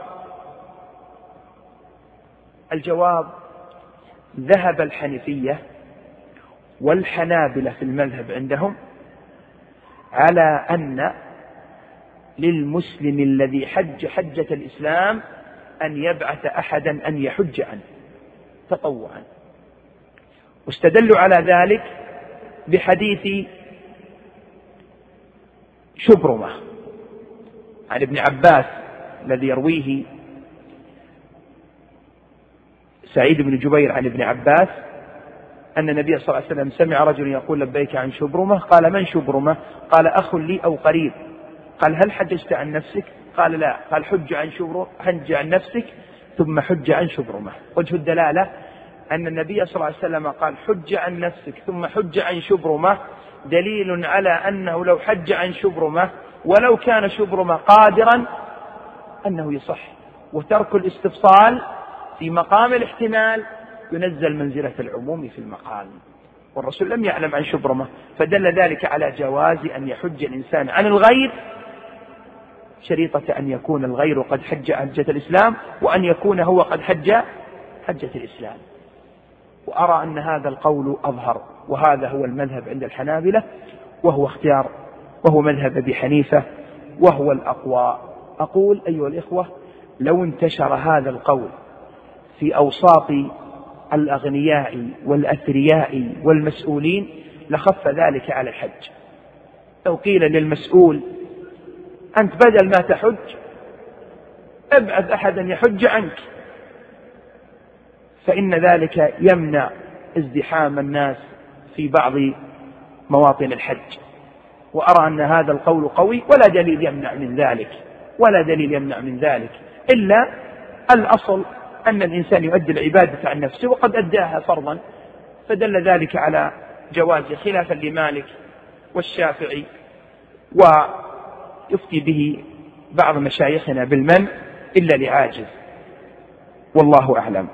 الجواب: ذهب الحنفية والحنابلة في المذهب عندهم على أن للمسلم الذي حج حجة الإسلام أن يبعث أحدا أن يحج عنه تطوعا، واستدلوا على ذلك بحديث شبرمة عن ابن عباس الذي يرويه سعيد بن جبير عن ابن عباس أن النبي صلى الله عليه وسلم سمع رجل يقول: لبيك عن شبرمة. قال: من شبرمة؟ قال: أخ لي أو قريب. قال: هل حججت عن نفسك؟ قال: لا. قال: حج عن شبرمة، حج عن نفسك ثم حج عن شبرمة. وجه الدلالة أن النبي صلى الله عليه وسلم قال: حج عن نفسك ثم حج عن شبرمة، دليل على أنه لو حج عن شبرمة ولو كان شبرمة قادرا أنه يصح، وترك الاستفصال في مقام الاحتمال ينزل منزلة العموم في المقام، والرسول لم يعلم عن شبرمة، فدل ذلك على جواز أن يحج الإنسان عن الغير، شريطة أن يكون الغير قد حج حجة الإسلام وأن يكون هو قد حج حجة الإسلام. وأرى أن هذا القول أظهر، وهذا هو المذهب عند الحنابلة، وهو مذهب أبي حنيفة، وهو الأقوى. أقول أيها الإخوة: لو انتشر هذا القول في أوساط الأغنياء والأثرياء والمسؤولين لخف ذلك على الحج. لو قيل للمسؤول: أنت بدل ما تحج ابعث أحدا يحج عنك، فإن ذلك يمنع ازدحام الناس في بعض مواطن الحج، وأرى أن هذا القول قوي ولا دليل يمنع من ذلك إلا الأصل أن الإنسان يؤدي العبادة عن نفسه، وقد أداها فرضا، فدل ذلك على جواز، خلافا لمالك والشافعي، ويفتي به بعض مشايخنا بالمنع إلا لعاجز، والله أعلم.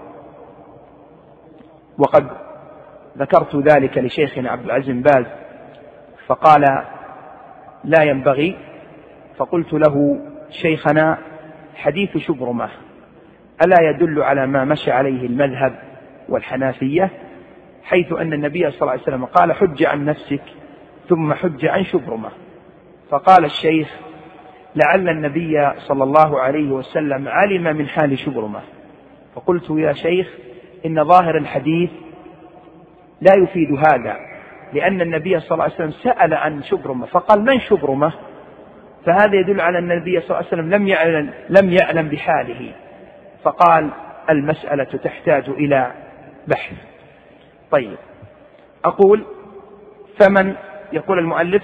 وقد ذكرت ذلك لشيخنا عبد العزيز بن باز فقال لا ينبغي، فقلت له شيخنا حديث شبرمة ألا يدل على ما مشى عليه المذهب والحنافية، حيث أن النبي صلى الله عليه وسلم قال حج عن نفسك ثم حج عن شبرمة. فقال الشيخ لعل النبي صلى الله عليه وسلم علم من حال شبرمة. فقلت يا شيخ إن ظاهر الحديث لا يفيد هذا، لأن النبي صلى الله عليه وسلم سأل عن شبرمة فقال من شبرمة، فهذا يدل على أن النبي صلى الله عليه وسلم لم يعلم بحاله، فقال المسألة تحتاج إلى بحث. طيب، أقول فمن، يقول المؤلف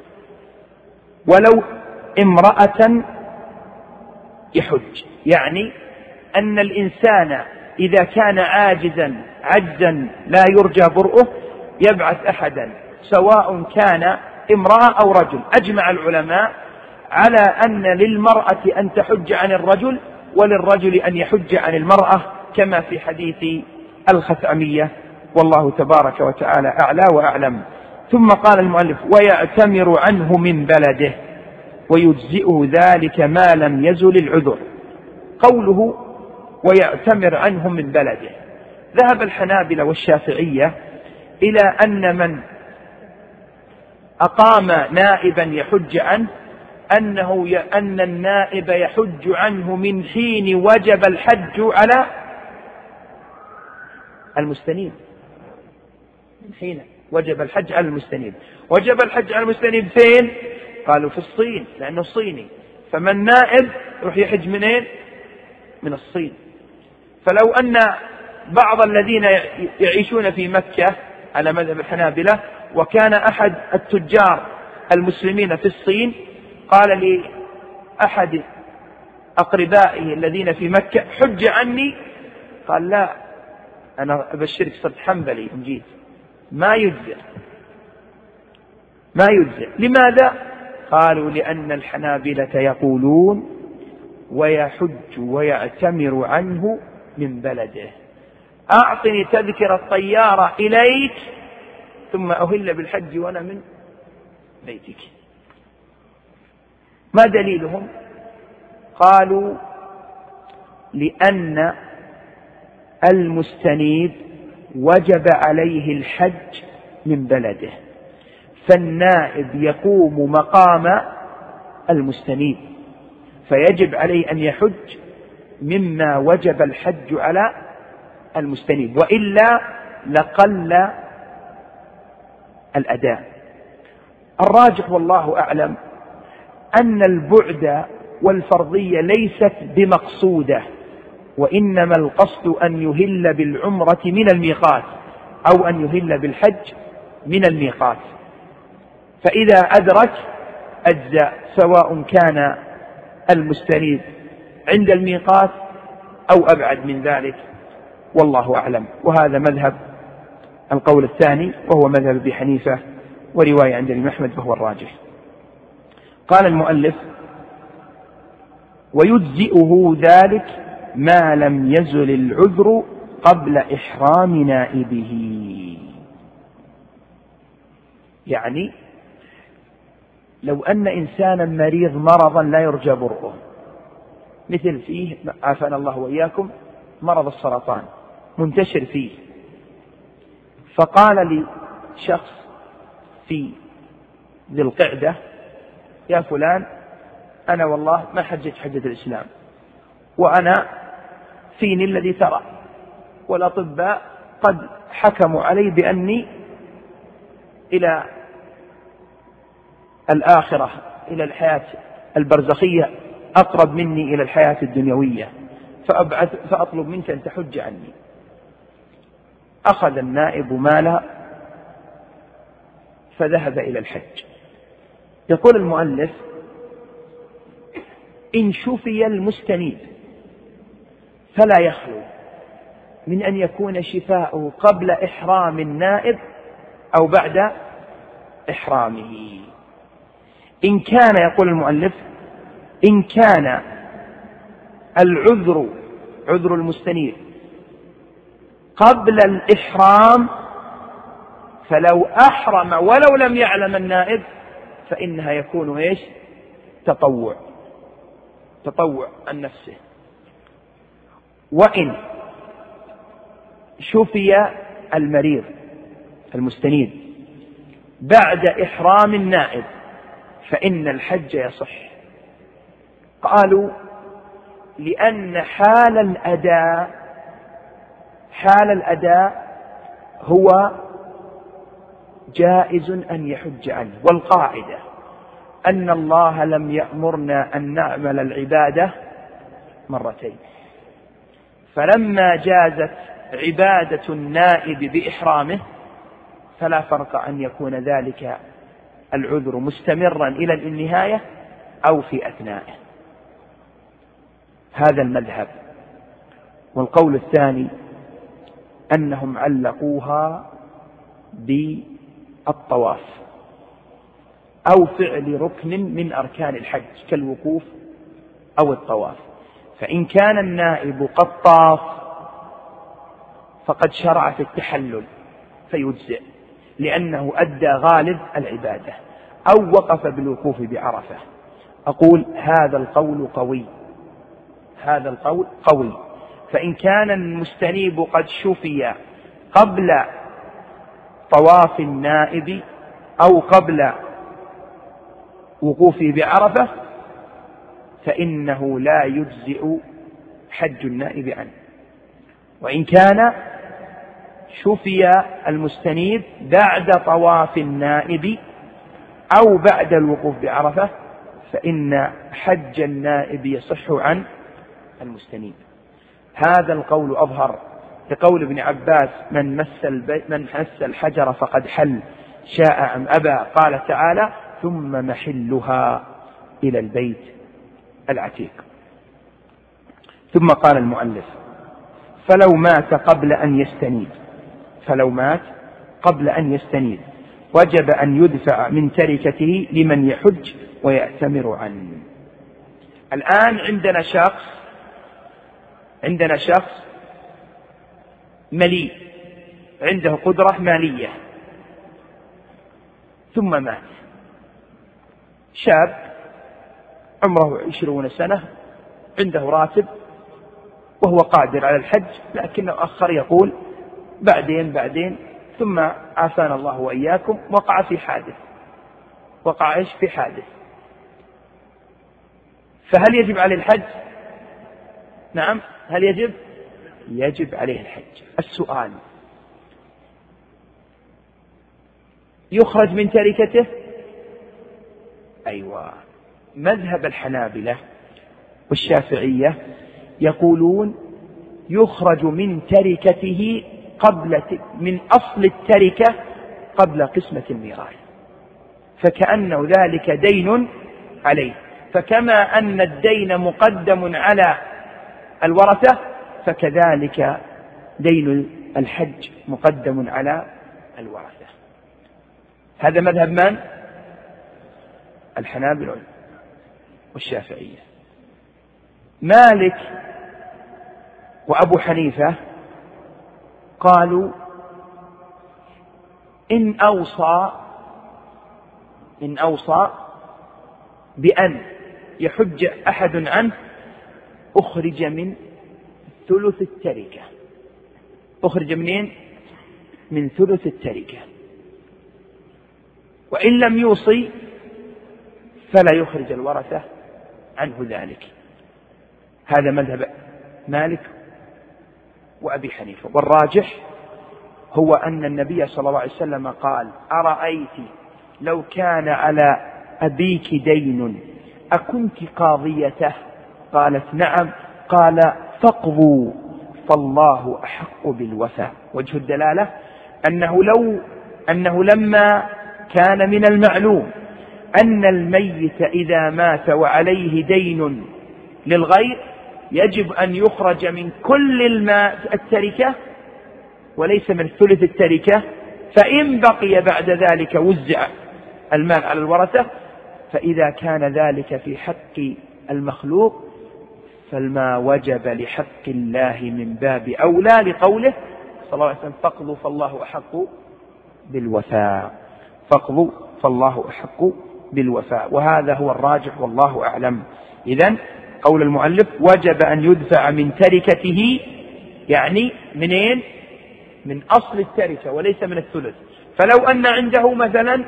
ولو امرأة يحج، يعني أن الإنسان إذا كان عاجزا لا يرجى برؤه يبعث أحدا سواء كان امرأة أو رجل. أجمع العلماء على أن للمرأة أن تحج عن الرجل وللرجل أن يحج عن المرأة، كما في حديث الخثعمية، والله تبارك وتعالى أعلى وأعلم. ثم قال المؤلف ويعتمر عنه من بلده ويجزئه ذلك ما لم يزل العذر. قوله ويعتمر عنه من بلده، ذهب الحنابلة والشافعية إلى أن من أقام نائبا يحج عنه أن النائب يحج عنه من حين وجب الحج على المستنيب، من حين وجب الحج على المستنيب. وجب الحج على المستنيب فين؟ قالوا في الصين، لأنه صيني، فمن نائب يروح يحج منين؟ من الصين. فلو أن بعض الذين يعيشون في مكة على مذهب الحنابلة وكان أحد التجار المسلمين في الصين قال لأحد أقربائه الذين في مكة حج عني، قال لا أنا أبشرك صرت حنبلي إن جيت، ما يجزئ. لماذا؟ قالوا لأن الحنابلة يقولون ويحج ويعتمر عنه من بلده، أعطني تذكرة الطيارة إليك ثم أهل بالحج وأنا من بيتك. ما دليلهم؟ قالوا لأن المستنيب وجب عليه الحج من بلده، فالنائب يقوم مقام المستنيب، فيجب عليه أن يحج مما وجب الحج على المستنيب، وإلا لقل الأداء. الراجح والله أعلم أن البعد والفرضية ليست بمقصودة، وإنما القصد أن يهل بالعمرة من الميقات أو أن يهل بالحج من الميقات، فإذا أدرك أجزاء، سواء كان المستنيب عند الميقات أو أبعد من ذلك، والله أعلم. وهذا مذهب القول الثاني، وهو مذهب أبي حنيفة ورواية عند الإمام أحمد، فهو الراجح. قال المؤلف ويجزئه ذلك ما لم يزل العذر قبل إحرام نائبه، يعني لو أن إنسانا مريض مرضا لا يرجى برؤه، مثل فيه عافانا الله وإياكم مرض السرطان منتشر فيه، فقال لشخص في ذي القعدة يا فلان أنا والله ما حجت حجة الإسلام، وأنا فيني الذي ترى، والأطباء قد حكموا علي بأني إلى الآخرة، إلى الحياة البرزخية أقرب مني إلى الحياة الدنيوية، فأطلب منك أن تحج عني. أخذ النائب ماله فذهب إلى الحج، يقول المؤلف: إن شفي المستنيب فلا يخلو من أن يكون شفاؤه قبل إحرام النائب أو بعد إحرامه. إن كان، يقول المؤلف، إن كان العذر، عذر المستنيب، قبل الإحرام فلو أحرم ولو لم يعلم النائب فإنها يكون إيش؟ تطوع عن نفسه. وإن شفي المريض المستنيب بعد إحرام النائب فإن الحج يصح. قالوا: لأن حال الأداء هو جائز أن يحج عنه، والقاعدة أن الله لم يأمرنا أن نعمل العبادة مرتين، فلما جازت عبادة النائب بإحرامه فلا فرق أن يكون ذلك العذر مستمرا إلى النهاية أو في أثنائه. هذا المذهب. والقول الثاني أنهم علقوها بالطواف أو فعل ركن من أركان الحج كالوقوف أو الطواف، فإن كان النائب قد طاف فقد شرع في التحلل فيجزئ لأنه أدى غالب العبادة، أو وقف بالوقوف بعرفة. أقول هذا القول قوي. فإن كان المستنيب قد شفي قبل طواف النائب أو قبل وقوفه بعرفة فإنه لا يجزئ حج النائب عنه. وإن كان شفي المستنيب بعد طواف النائب أو بعد الوقوف بعرفة فإن حج النائب يصح عن المستنيب. هذا القول أظهر لقول ابن عباس: من مس الحجر فقد حل، شاء أم أبى. قال تعالى: ثم محلها إلى البيت العتيق. ثم قال المؤلف: فلو مات قبل أن يستنيد وجب أن يدفع من تركته لمن يحج ويأتمر عنه. الآن عندنا شخص مليء عنده قدرة مالية ثم مات، شاب عمره 20 سنة عنده راتب وهو قادر على الحج، لكنه أخر يقول بعدين، ثم عافانا الله وإياكم وقع في حادث. فهل يجب عليه الحج؟ نعم. هل يجب عليه الحج. السؤال: يخرج من تركته؟ أيوة. مذهب الحنابلة والشافعية يقولون يخرج من تركته من أصل التركة قبل قسمة الميراث، فكأنه ذلك دين عليه، فكما أن الدين مقدم على الورثة فكذلك دين الحج مقدم على الورثة. هذا مذهب من؟ الحنابلة والشافعية. مالك وأبو حنيفة قالوا إن أوصى بأن يحج أحد عنه أخرج من ثلث التركة. أخرج منين؟ من ثلث التركة. وإن لم يوصي فلا يخرج الورثة عنه ذلك. هذا مذهب مالك وأبي حنيفة. والراجح هو أن النبي صلى الله عليه وسلم قال: أرأيت لو كان على أبيك دين أكنت قاضيته؟ قالت: نعم. قال: فاقضوا فالله أحق بالوفاء. وجه الدلالة أنه لما كان من المعلوم أن الميت إذا مات وعليه دين للغير يجب أن يخرج من كل التركة وليس من ثلث التركة، فإن بقي بعد ذلك وزع المال على الورثة. فإذا كان ذلك في حق المخلوق فالما وجب لحق الله من باب أولى، لقوله صلى الله عليه وسلم: فاقضوا فالله أحق بالوفاء. فاقضوا فالله أحق بالوفاء. وهذا هو الراجح والله أعلم. إذن قول المؤلف: وجب أن يدفع من تركته، يعني منين؟ من أصل التركة وليس من الثلث. فلو أن عنده مثلا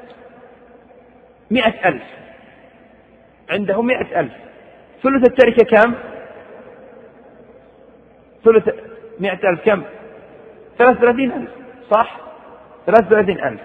100,000، عنده 100,000، ثلث التركة كم؟ ثلث 100,000 كم؟ 33,000، صح؟ 33,000.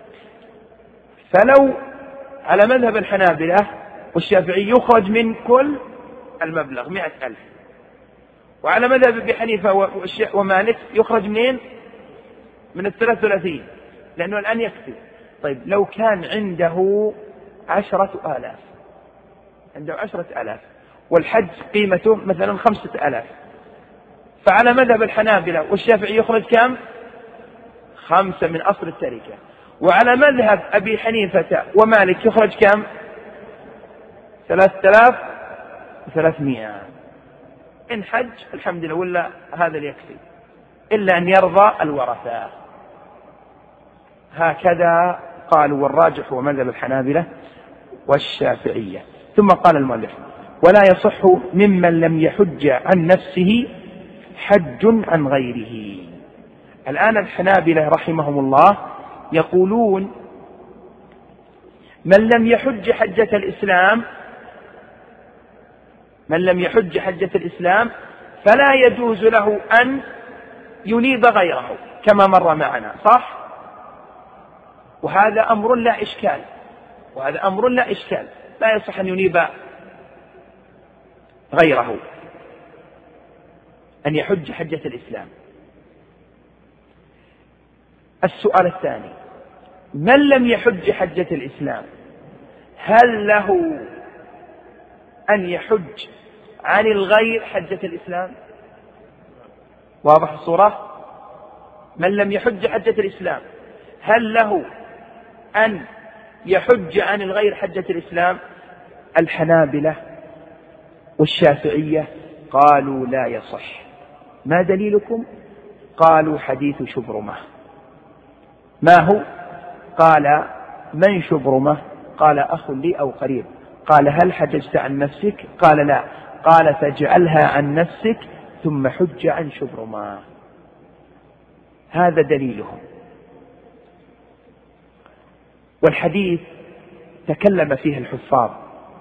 فلو على مذهب الحنابلة والشافعي يخرج من كل المبلغ 100,000، وعلى مذهب أبي حنيفة ومالك يخرج منين؟ من 33، لأنه الآن يكفي. طيب لو كان عنده 10,000، عنده 10,000 والحج قيمته مثلا 5,000، فعلى مذهب الحنابلة والشافعي يخرج كم؟ 5 من أصل التركة. وعلى مذهب أبي حنيفة ومالك يخرج كم؟ 3,300. إن حج الحمد لله، ولا هذا يكفي، إلا أن يرضى الورثة. هكذا قالوا، والراجح هو مذهب الحنابلة والشافعية. ثم قال المؤلف: ولا يصح ممن لم يحج عن نفسه حج عن غيره. الآن الحنابلة رحمهم الله يقولون: من لم يحج حجة الإسلام، من لم يحج حجة الإسلام فلا يجوز له أن ينيب غيره، كما مر معنا، صح؟ وهذا أمر لا إشكال، وهذا أمر لا إشكال، لا يصح أن ينيب غيره، أن يحج حجة الإسلام. السؤال الثاني: من لم يحج حجة الإسلام هل له أن يحج عن الغير حجة الإسلام؟ واضح الصورة؟ من لم يحج حجة الإسلام هل له أن يحج عن الغير حجة الإسلام؟ الحنابلة والشافعية قالوا لا يصح. ما دليلكم؟ قالوا: حديث شبرمة. ما هو؟ قال: من شبرمة؟ قال: أخ لي أو قريب. قال: هل حججت عن نفسك؟ قال: لا. قال: فاجعلها عن نفسك ثم حج عن شبرمة. هذا دليلهم. والحديث تكلم فيه الحفاظ،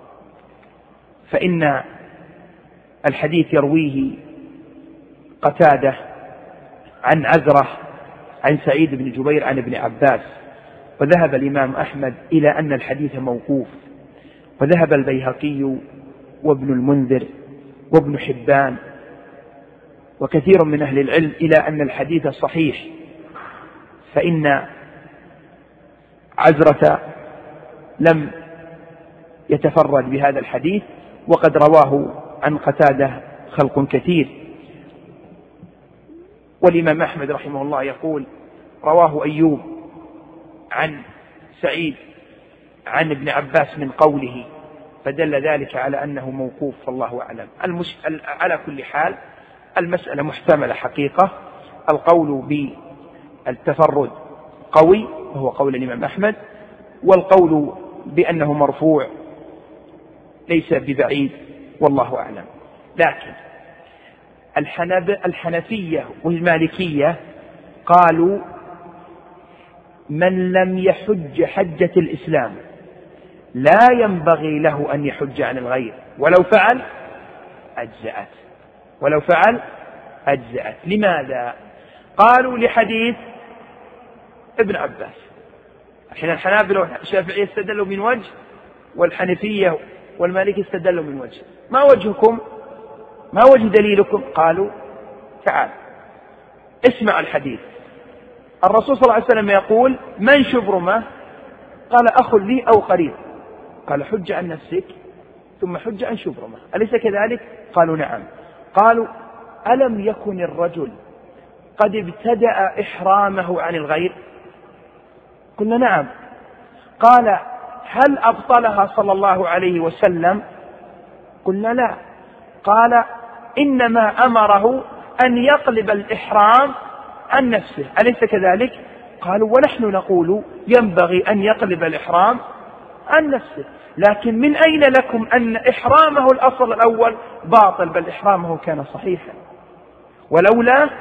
فإن الحديث يرويه قتادة عن عزرة عن سعيد بن جبير عن ابن عباس، وذهب الإمام أحمد إلى أن الحديث موقوف، وذهب البيهقي وابن المنذر وابن حبان وكثير من أهل العلم إلى أن الحديث صحيح، فإن عزرة لم يتفرد بهذا الحديث، وقد رواه عن قتادة خلق كثير. والإمام أحمد رحمه الله يقول: رواه أيوب عن سعيد عن ابن عباس من قوله، فدل ذلك على أنه موقوف، فالله أعلم. على كل حال المسألة محتملة حقيقة. القول بالتفرد قوي وهو قول الإمام أحمد، والقول بأنه مرفوع ليس ببعيد، والله أعلم. لكن الحنفية والمالكية قالوا: من لم يحج حجة الإسلام لا ينبغي له أن يحج عن الغير، ولو فعل أجزأت، ولو فعل أجزأت. لماذا؟ قالوا: لحديث ابن عباس. الحين الحنابلة والشافعية استدلوا من وجه، والحنفية والمالكية استدلوا من وجه. ما وجهكم؟ ما وجه دليلكم؟ قالوا: تعال اسمع الحديث. الرسول صلى الله عليه وسلم يقول: من شبرمة؟ قال أخ لي أو قريب. قال حج عن نفسك ثم حج عن شبرمة، أليس كذلك؟ قالوا نعم. قالوا ألم يكن الرجل قد ابتدأ إحرامه عن الغير؟ قلنا نعم. قال هل أبطلها صلى الله عليه وسلم؟ قلنا لا. قال إنما أمره أن يقلب الإحرام عن نفسه، أليس كذلك؟ قالوا ونحن نقول ينبغي أن يقلب الإحرام عن نفسه، لكن من أين لكم أن إحرامه الأصل الأول باطل، بل إحرامه كان صحيحا، ولولا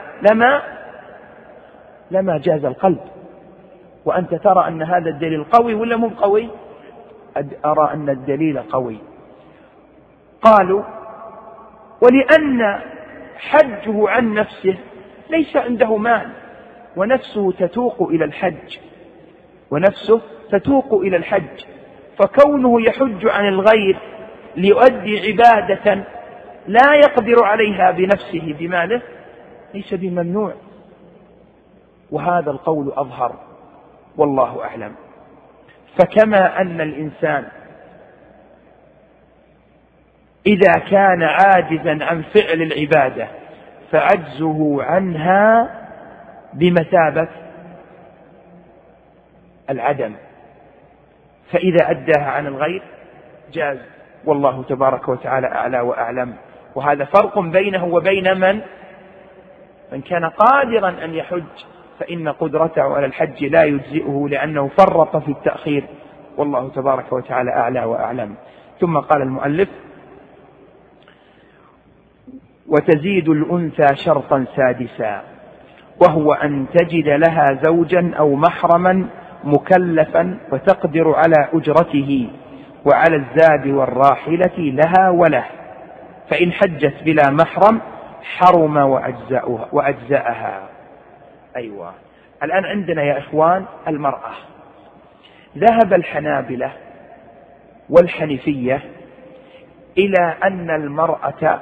لما جاز القلب. وأنت ترى أن هذا الدليل قوي ولا مو قوي؟ أرى أن الدليل قوي. قالوا ولأن حجه عن نفسه ليس عنده مال، ونفسه تتوق إلى الحج، فكونه يحج عن الغير ليؤدي عبادة لا يقدر عليها بنفسه بماله ليس بممنوع. وهذا القول أظهر والله أعلم. فكما أن الإنسان إذا كان عاجزا عن فعل العبادة فعجزه عنها بمثابة العدم، فإذا أداها عن الغير جاز، والله تبارك وتعالى أعلى وأعلم. وهذا فرق بينه وبين من كان قادرا أن يحج، فإن قدرته على الحج لا يجزئه لأنه فرط في التأخير، والله تبارك وتعالى أعلى وأعلم. ثم قال المؤلف وتزيد الأنثى شرطا سادسا، وهو أن تجد لها زوجا أو محرما مكلفا وتقدر على أجرته وعلى الزاد والراحلة لها وله، فإن حجت بلا محرم حرم وأجزأها. أيوة. الآن عندنا يا إخوان المرأة، ذهب الحنابلة والحنفية إلى أن المرأة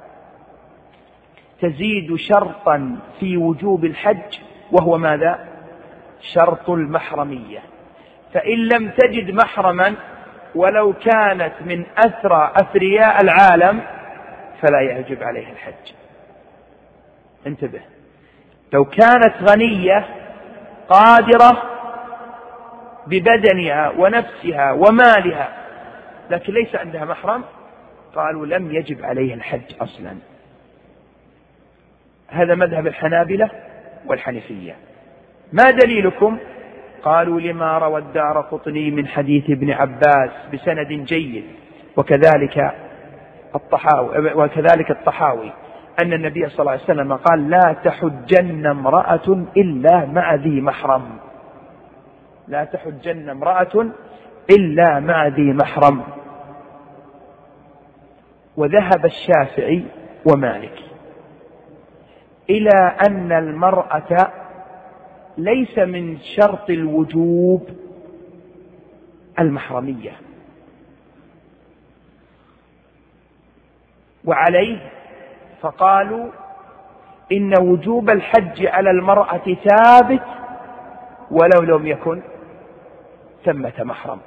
تزيد شرطا في وجوب الحج، وهو ماذا؟ شرط المحرمية. فإن لم تجد محرما ولو كانت من أثرى أثرياء العالم فلا يجب عليها الحج. انتبه، لو كانت غنية قادرة ببدنها ونفسها ومالها لكن ليس عندها محرم، قالوا لم يجب عليها الحج أصلا. هذا مذهب الحنابلة والحنفية. ما دليلكم؟ قالوا لما روى الدارقطني من حديث ابن عباس بسند جيد، وكذلك الطحاوي أن النبي صلى الله عليه وسلم قال لا تحجن امرأة إلا مع ذي محرم، لا تحجن امرأة إلا مع ذي محرم. وذهب الشافعي ومالك إلى أن المرأة ليس من شرط الوجوب المحرمية، وعليه فقالوا إن وجوب الحج على المرأة ثابت ولو لم يكن ثمة محرم.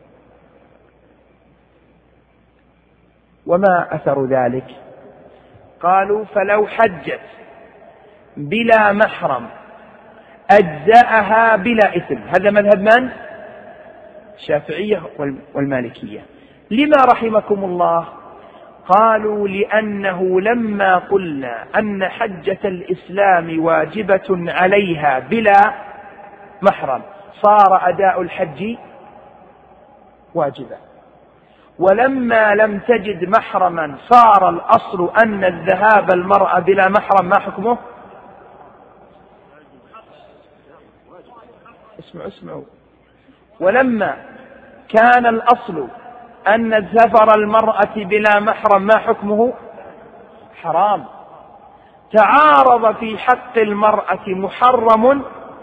وما أثر ذلك؟ قالوا فلو حجت بلا محرم أجزأها بلا إثم. هذا مذهب من؟ الشافعية والمالكية. لما رحمكم الله؟ قالوا لأنه لما قلنا أن حجة الإسلام واجبة عليها بلا محرم صار أداء الحج واجبا، ولما لم تجد محرما صار الأصل أن الذهاب المرأة بلا محرم ما حكمه؟ اسمعوا. ولما كان الأصل أن سفر المرأة بلا محرم ما حكمه؟ حرام. تعارض في حق المرأة محرم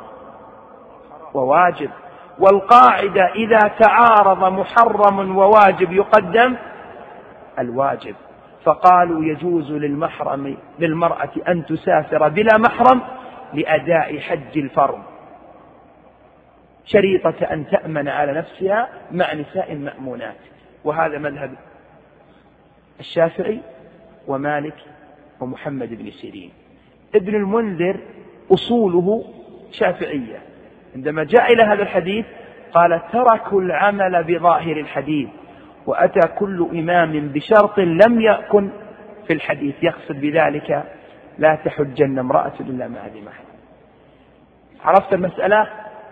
وواجب، والقاعدة إذا تعارض محرم وواجب يقدم الواجب. فقالوا يجوز للمرأة أن تسافر بلا محرم لأداء حج الفرض، شريطة أن تأمن على نفسها مع نساء مأمونات. وهذا مذهب الشافعي ومالك ومحمد بن سيرين. ابن المنذر أصوله شافعية، عندما جاء إلى هذا الحديث قال: تركوا العمل بظاهر الحديث وأتى كل إمام بشرط لم يكن في الحديث، يقصد بذلك لا تحجن امرأة إلا مع ذي محرم. عرفت المسألة؟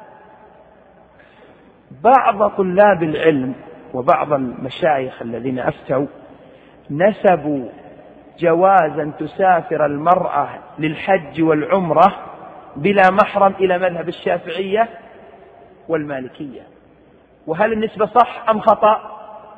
بعض طلاب العلم وبعض المشايخ الذين أفتوا نسبوا جوازا تسافر المرأة للحج والعمرة بلا محرم إلى مذهب الشافعية والمالكية. وهل النسبة صح أم خطأ؟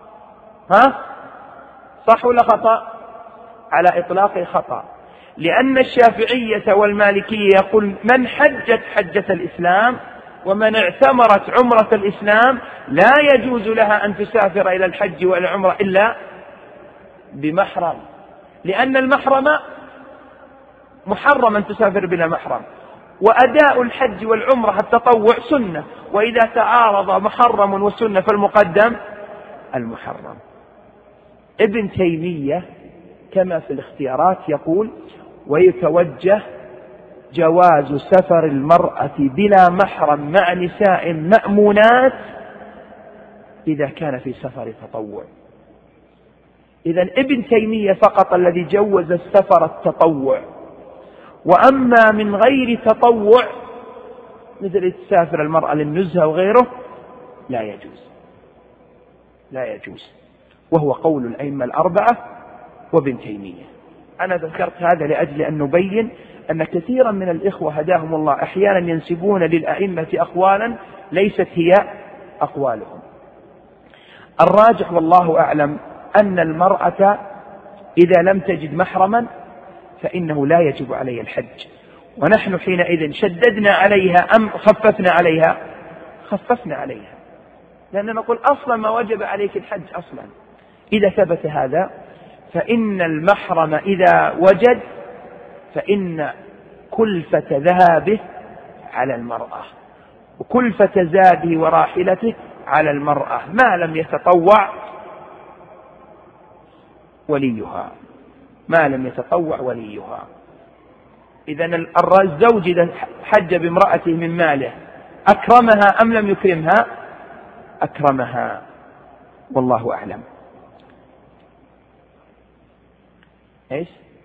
صح ولا خطأ؟ على إطلاق خطأ، لأن الشافعية والمالكية يقول من حجت حجة الإسلام ومن اعتمرت عمرة الإسلام لا يجوز لها أن تسافر إلى الحج والعمرة إلا بمحرم، لأن المحرم محرم أن تسافر بلا محرم، وأداء الحج والعمرة التطوع سنة، وإذا تعارض محرم وسنة فالمقدم المحرم. ابن تيمية كما في الاختيارات يقول: ويتوجه جواز سفر المرأة بلا محرم مع نساء مأمونات إذا كان في سفر تطوع. إذن ابن تيمية فقط الذي جوز السفر التطوع، وأما من غير تطوع مثل تسافر المرأة للنزهة وغيره لا يجوز، لا يجوز، وهو قول الأئمة الأربعة وابن تيمية. أنا ذكرت هذا لأجل أن نبين أن كثيرا من الإخوة هداهم الله أحيانا ينسبون للأئمة أقوالا ليست هي أقوالهم. الراجح والله أعلم أن المرأة إذا لم تجد محرما فإنه لا يجب عليها الحج، ونحن حينئذ شددنا عليها أم خففنا عليها؟ خففنا عليها، لأننا نقول أصلا ما وجب عليك الحج أصلا. إذا ثبت هذا فإن المحرم إذا وجد فإن كلفة ذهابه على المرأة وكلفة زاده وراحلته على المرأة ما لم يتطوع وليها، ما لم يتطوع وليها. إذن الزوج إذا حج بامرأته من ماله أكرمها أم لم يكرمها؟ أكرمها، والله أعلم. إيش؟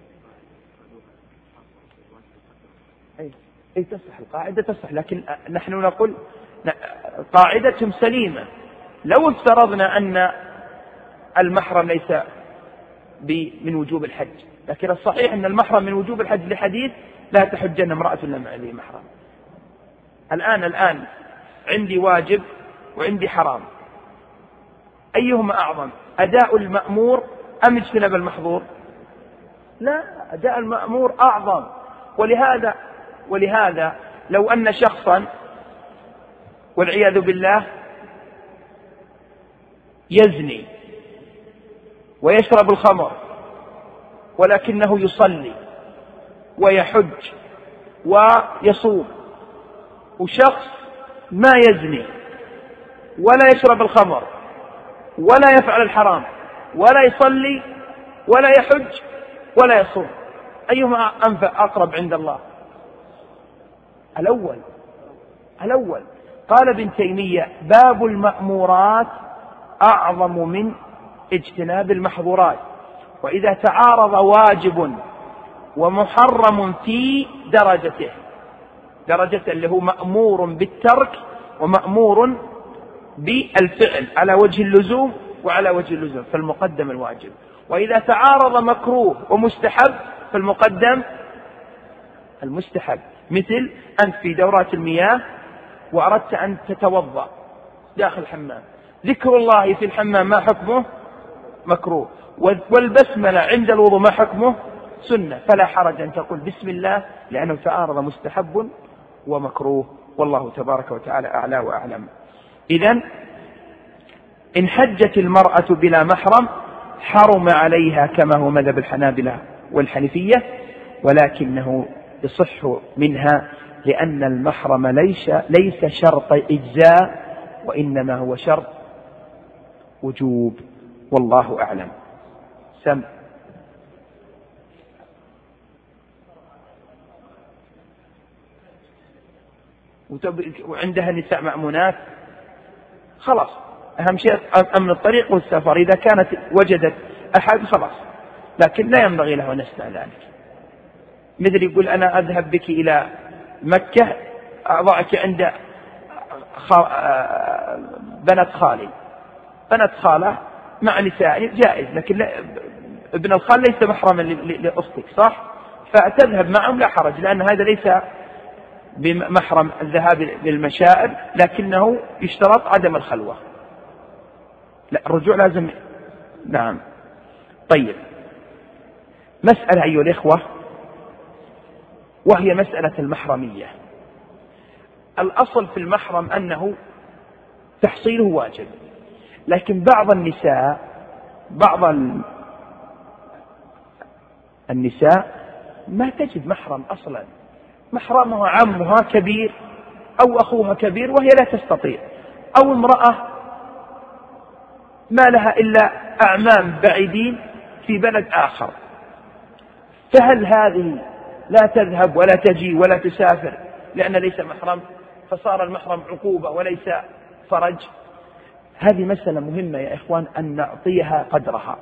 أي تصح القاعدة تصح، لكن نحن نقول قاعدتهم سليمة. لو افترضنا أن المحرم ليس من وجوب الحج، لكن الصحيح أن المحرم من وجوب الحج لحديث لا تحجن امرأة إلا مع ذي محرم. الآن عندي واجب وعندي حرام، أيهما أعظم؟ أداء المأمور أم اجتناب المحظور؟ لا، أداء المأمور أعظم. ولهذا لو أن شخصا والعياذ بالله يزني ويشرب الخمر ولكنه يصلي ويحج ويصوم، وشخص ما يزني ولا يشرب الخمر ولا يفعل الحرام ولا يصلي ولا يحج ولا يصوم، أيهما أقرب عند الله؟ الأول. قال ابن تيمية: باب المأمورات أعظم من اجتناب المحظورات، وإذا تعارض واجب ومحرم في درجته اللي هو مأمور بالترك ومأمور بالفعل على وجه اللزوم وعلى وجه اللزوم فالمقدم الواجب، وإذا تعارض مكروه ومستحب فالمقدم المستحب. مثل أنت في دورات المياه وأردت أن تتوضأ داخل الحمام، ذكر الله في الحمام ما حكمه؟ مكروه، والبسملة عند الوضوء ما حكمه؟ سنة، فلا حرج أن تقول بسم الله لأنه تعارض مستحب ومكروه، والله تبارك وتعالى أعلى وأعلم. إذن إن حجت المرأة بلا محرم حرم عليها كما هو مذهب الحنابلة والحنفية، ولكنه يصح منها لأن المحرم ليس شرط إجزاء، وإنما هو شرط وجوب، والله أعلم. سم. وعندها نساء مأمونات، خلاص أهم شيء أمن الطريق والسفر، إذا كانت وجدت أحد خلاص، لكن لا ينبغي له أن يصنع ذلك. مثل يقول أنا أذهب بك إلى مكة، أضعك عند بنت خالي، بنت خالة مع نساء جائز، لكن ابن الخال ليس محرما لأختك، صح؟ فتذهب معهم لا حرج، لأن هذا ليس بمحرم الذهاب للمشاعر، لكنه يشترط عدم الخلوة. لا، الرجوع لازم. نعم. طيب، مسألة أيها الإخوة، وهي مسألة المحرمية. الأصل في المحرم أنه تحصيله واجب، لكن بعض النساء ما تجد محرم أصلا، محرمها عمها كبير أو أخوها كبير وهي لا تستطيع، أو امرأة ما لها إلا أعمام بعيدين في بلد آخر، فهل هذه لا تذهب ولا تجي ولا تسافر لأن ليس محرم، فصار المحرم عقوبة وليس فرج؟ هذه مسألة مهمة يا إخوان أن نعطيها قدرها.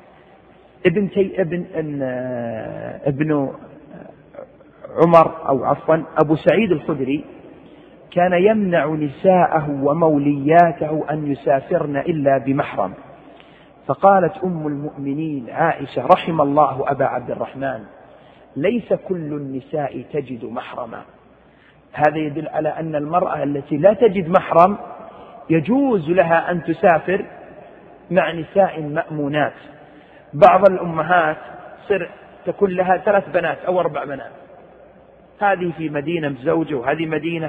ابن عمر، أو عفوا أبو سعيد الخدري، كان يمنع نساءه ومولياته أن يسافرن إلا بمحرم، فقالت أم المؤمنين عائشة رحم الله أبا عبد الرحمن: ليس كل النساء تجد محرما. هذا يدل على أن المرأة التي لا تجد محرم يجوز لها أن تسافر مع نساء مأمونات. بعض الأمهات تكون لها 3 بنات أو 4 بنات، هذه في مدينة مزوجة وهذه مدينة،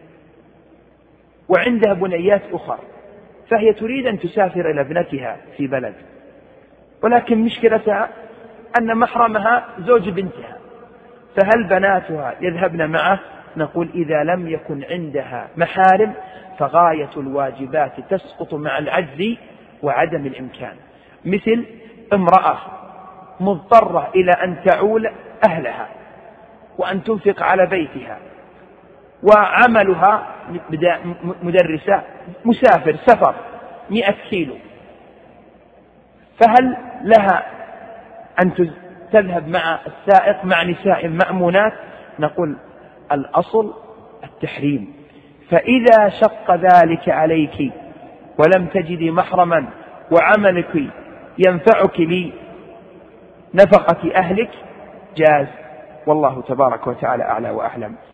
وعندها بنيات أخرى، فهي تريد أن تسافر إلى ابنتها في بلد، ولكن مشكلتها أن محرمها زوج بنتها، فهل بناتها يذهبن معه؟ نقول إذا لم يكن عندها محارم فغاية الواجبات تسقط مع العجز وعدم الإمكان. مثل امرأة مضطرة إلى أن تعول أهلها وأن تنفق على بيتها، وعملها مدرسة، مسافر سفر 100 كيلو، فهل لها أن تذهب مع السائق مع نساء مأمونات؟ نقول الأصل التحريم. فإذا شق ذلك عليك ولم تجدي محرما وعملك ينفعك لنفقة أهلك جاز، والله تبارك وتعالى أعلى وأعلم.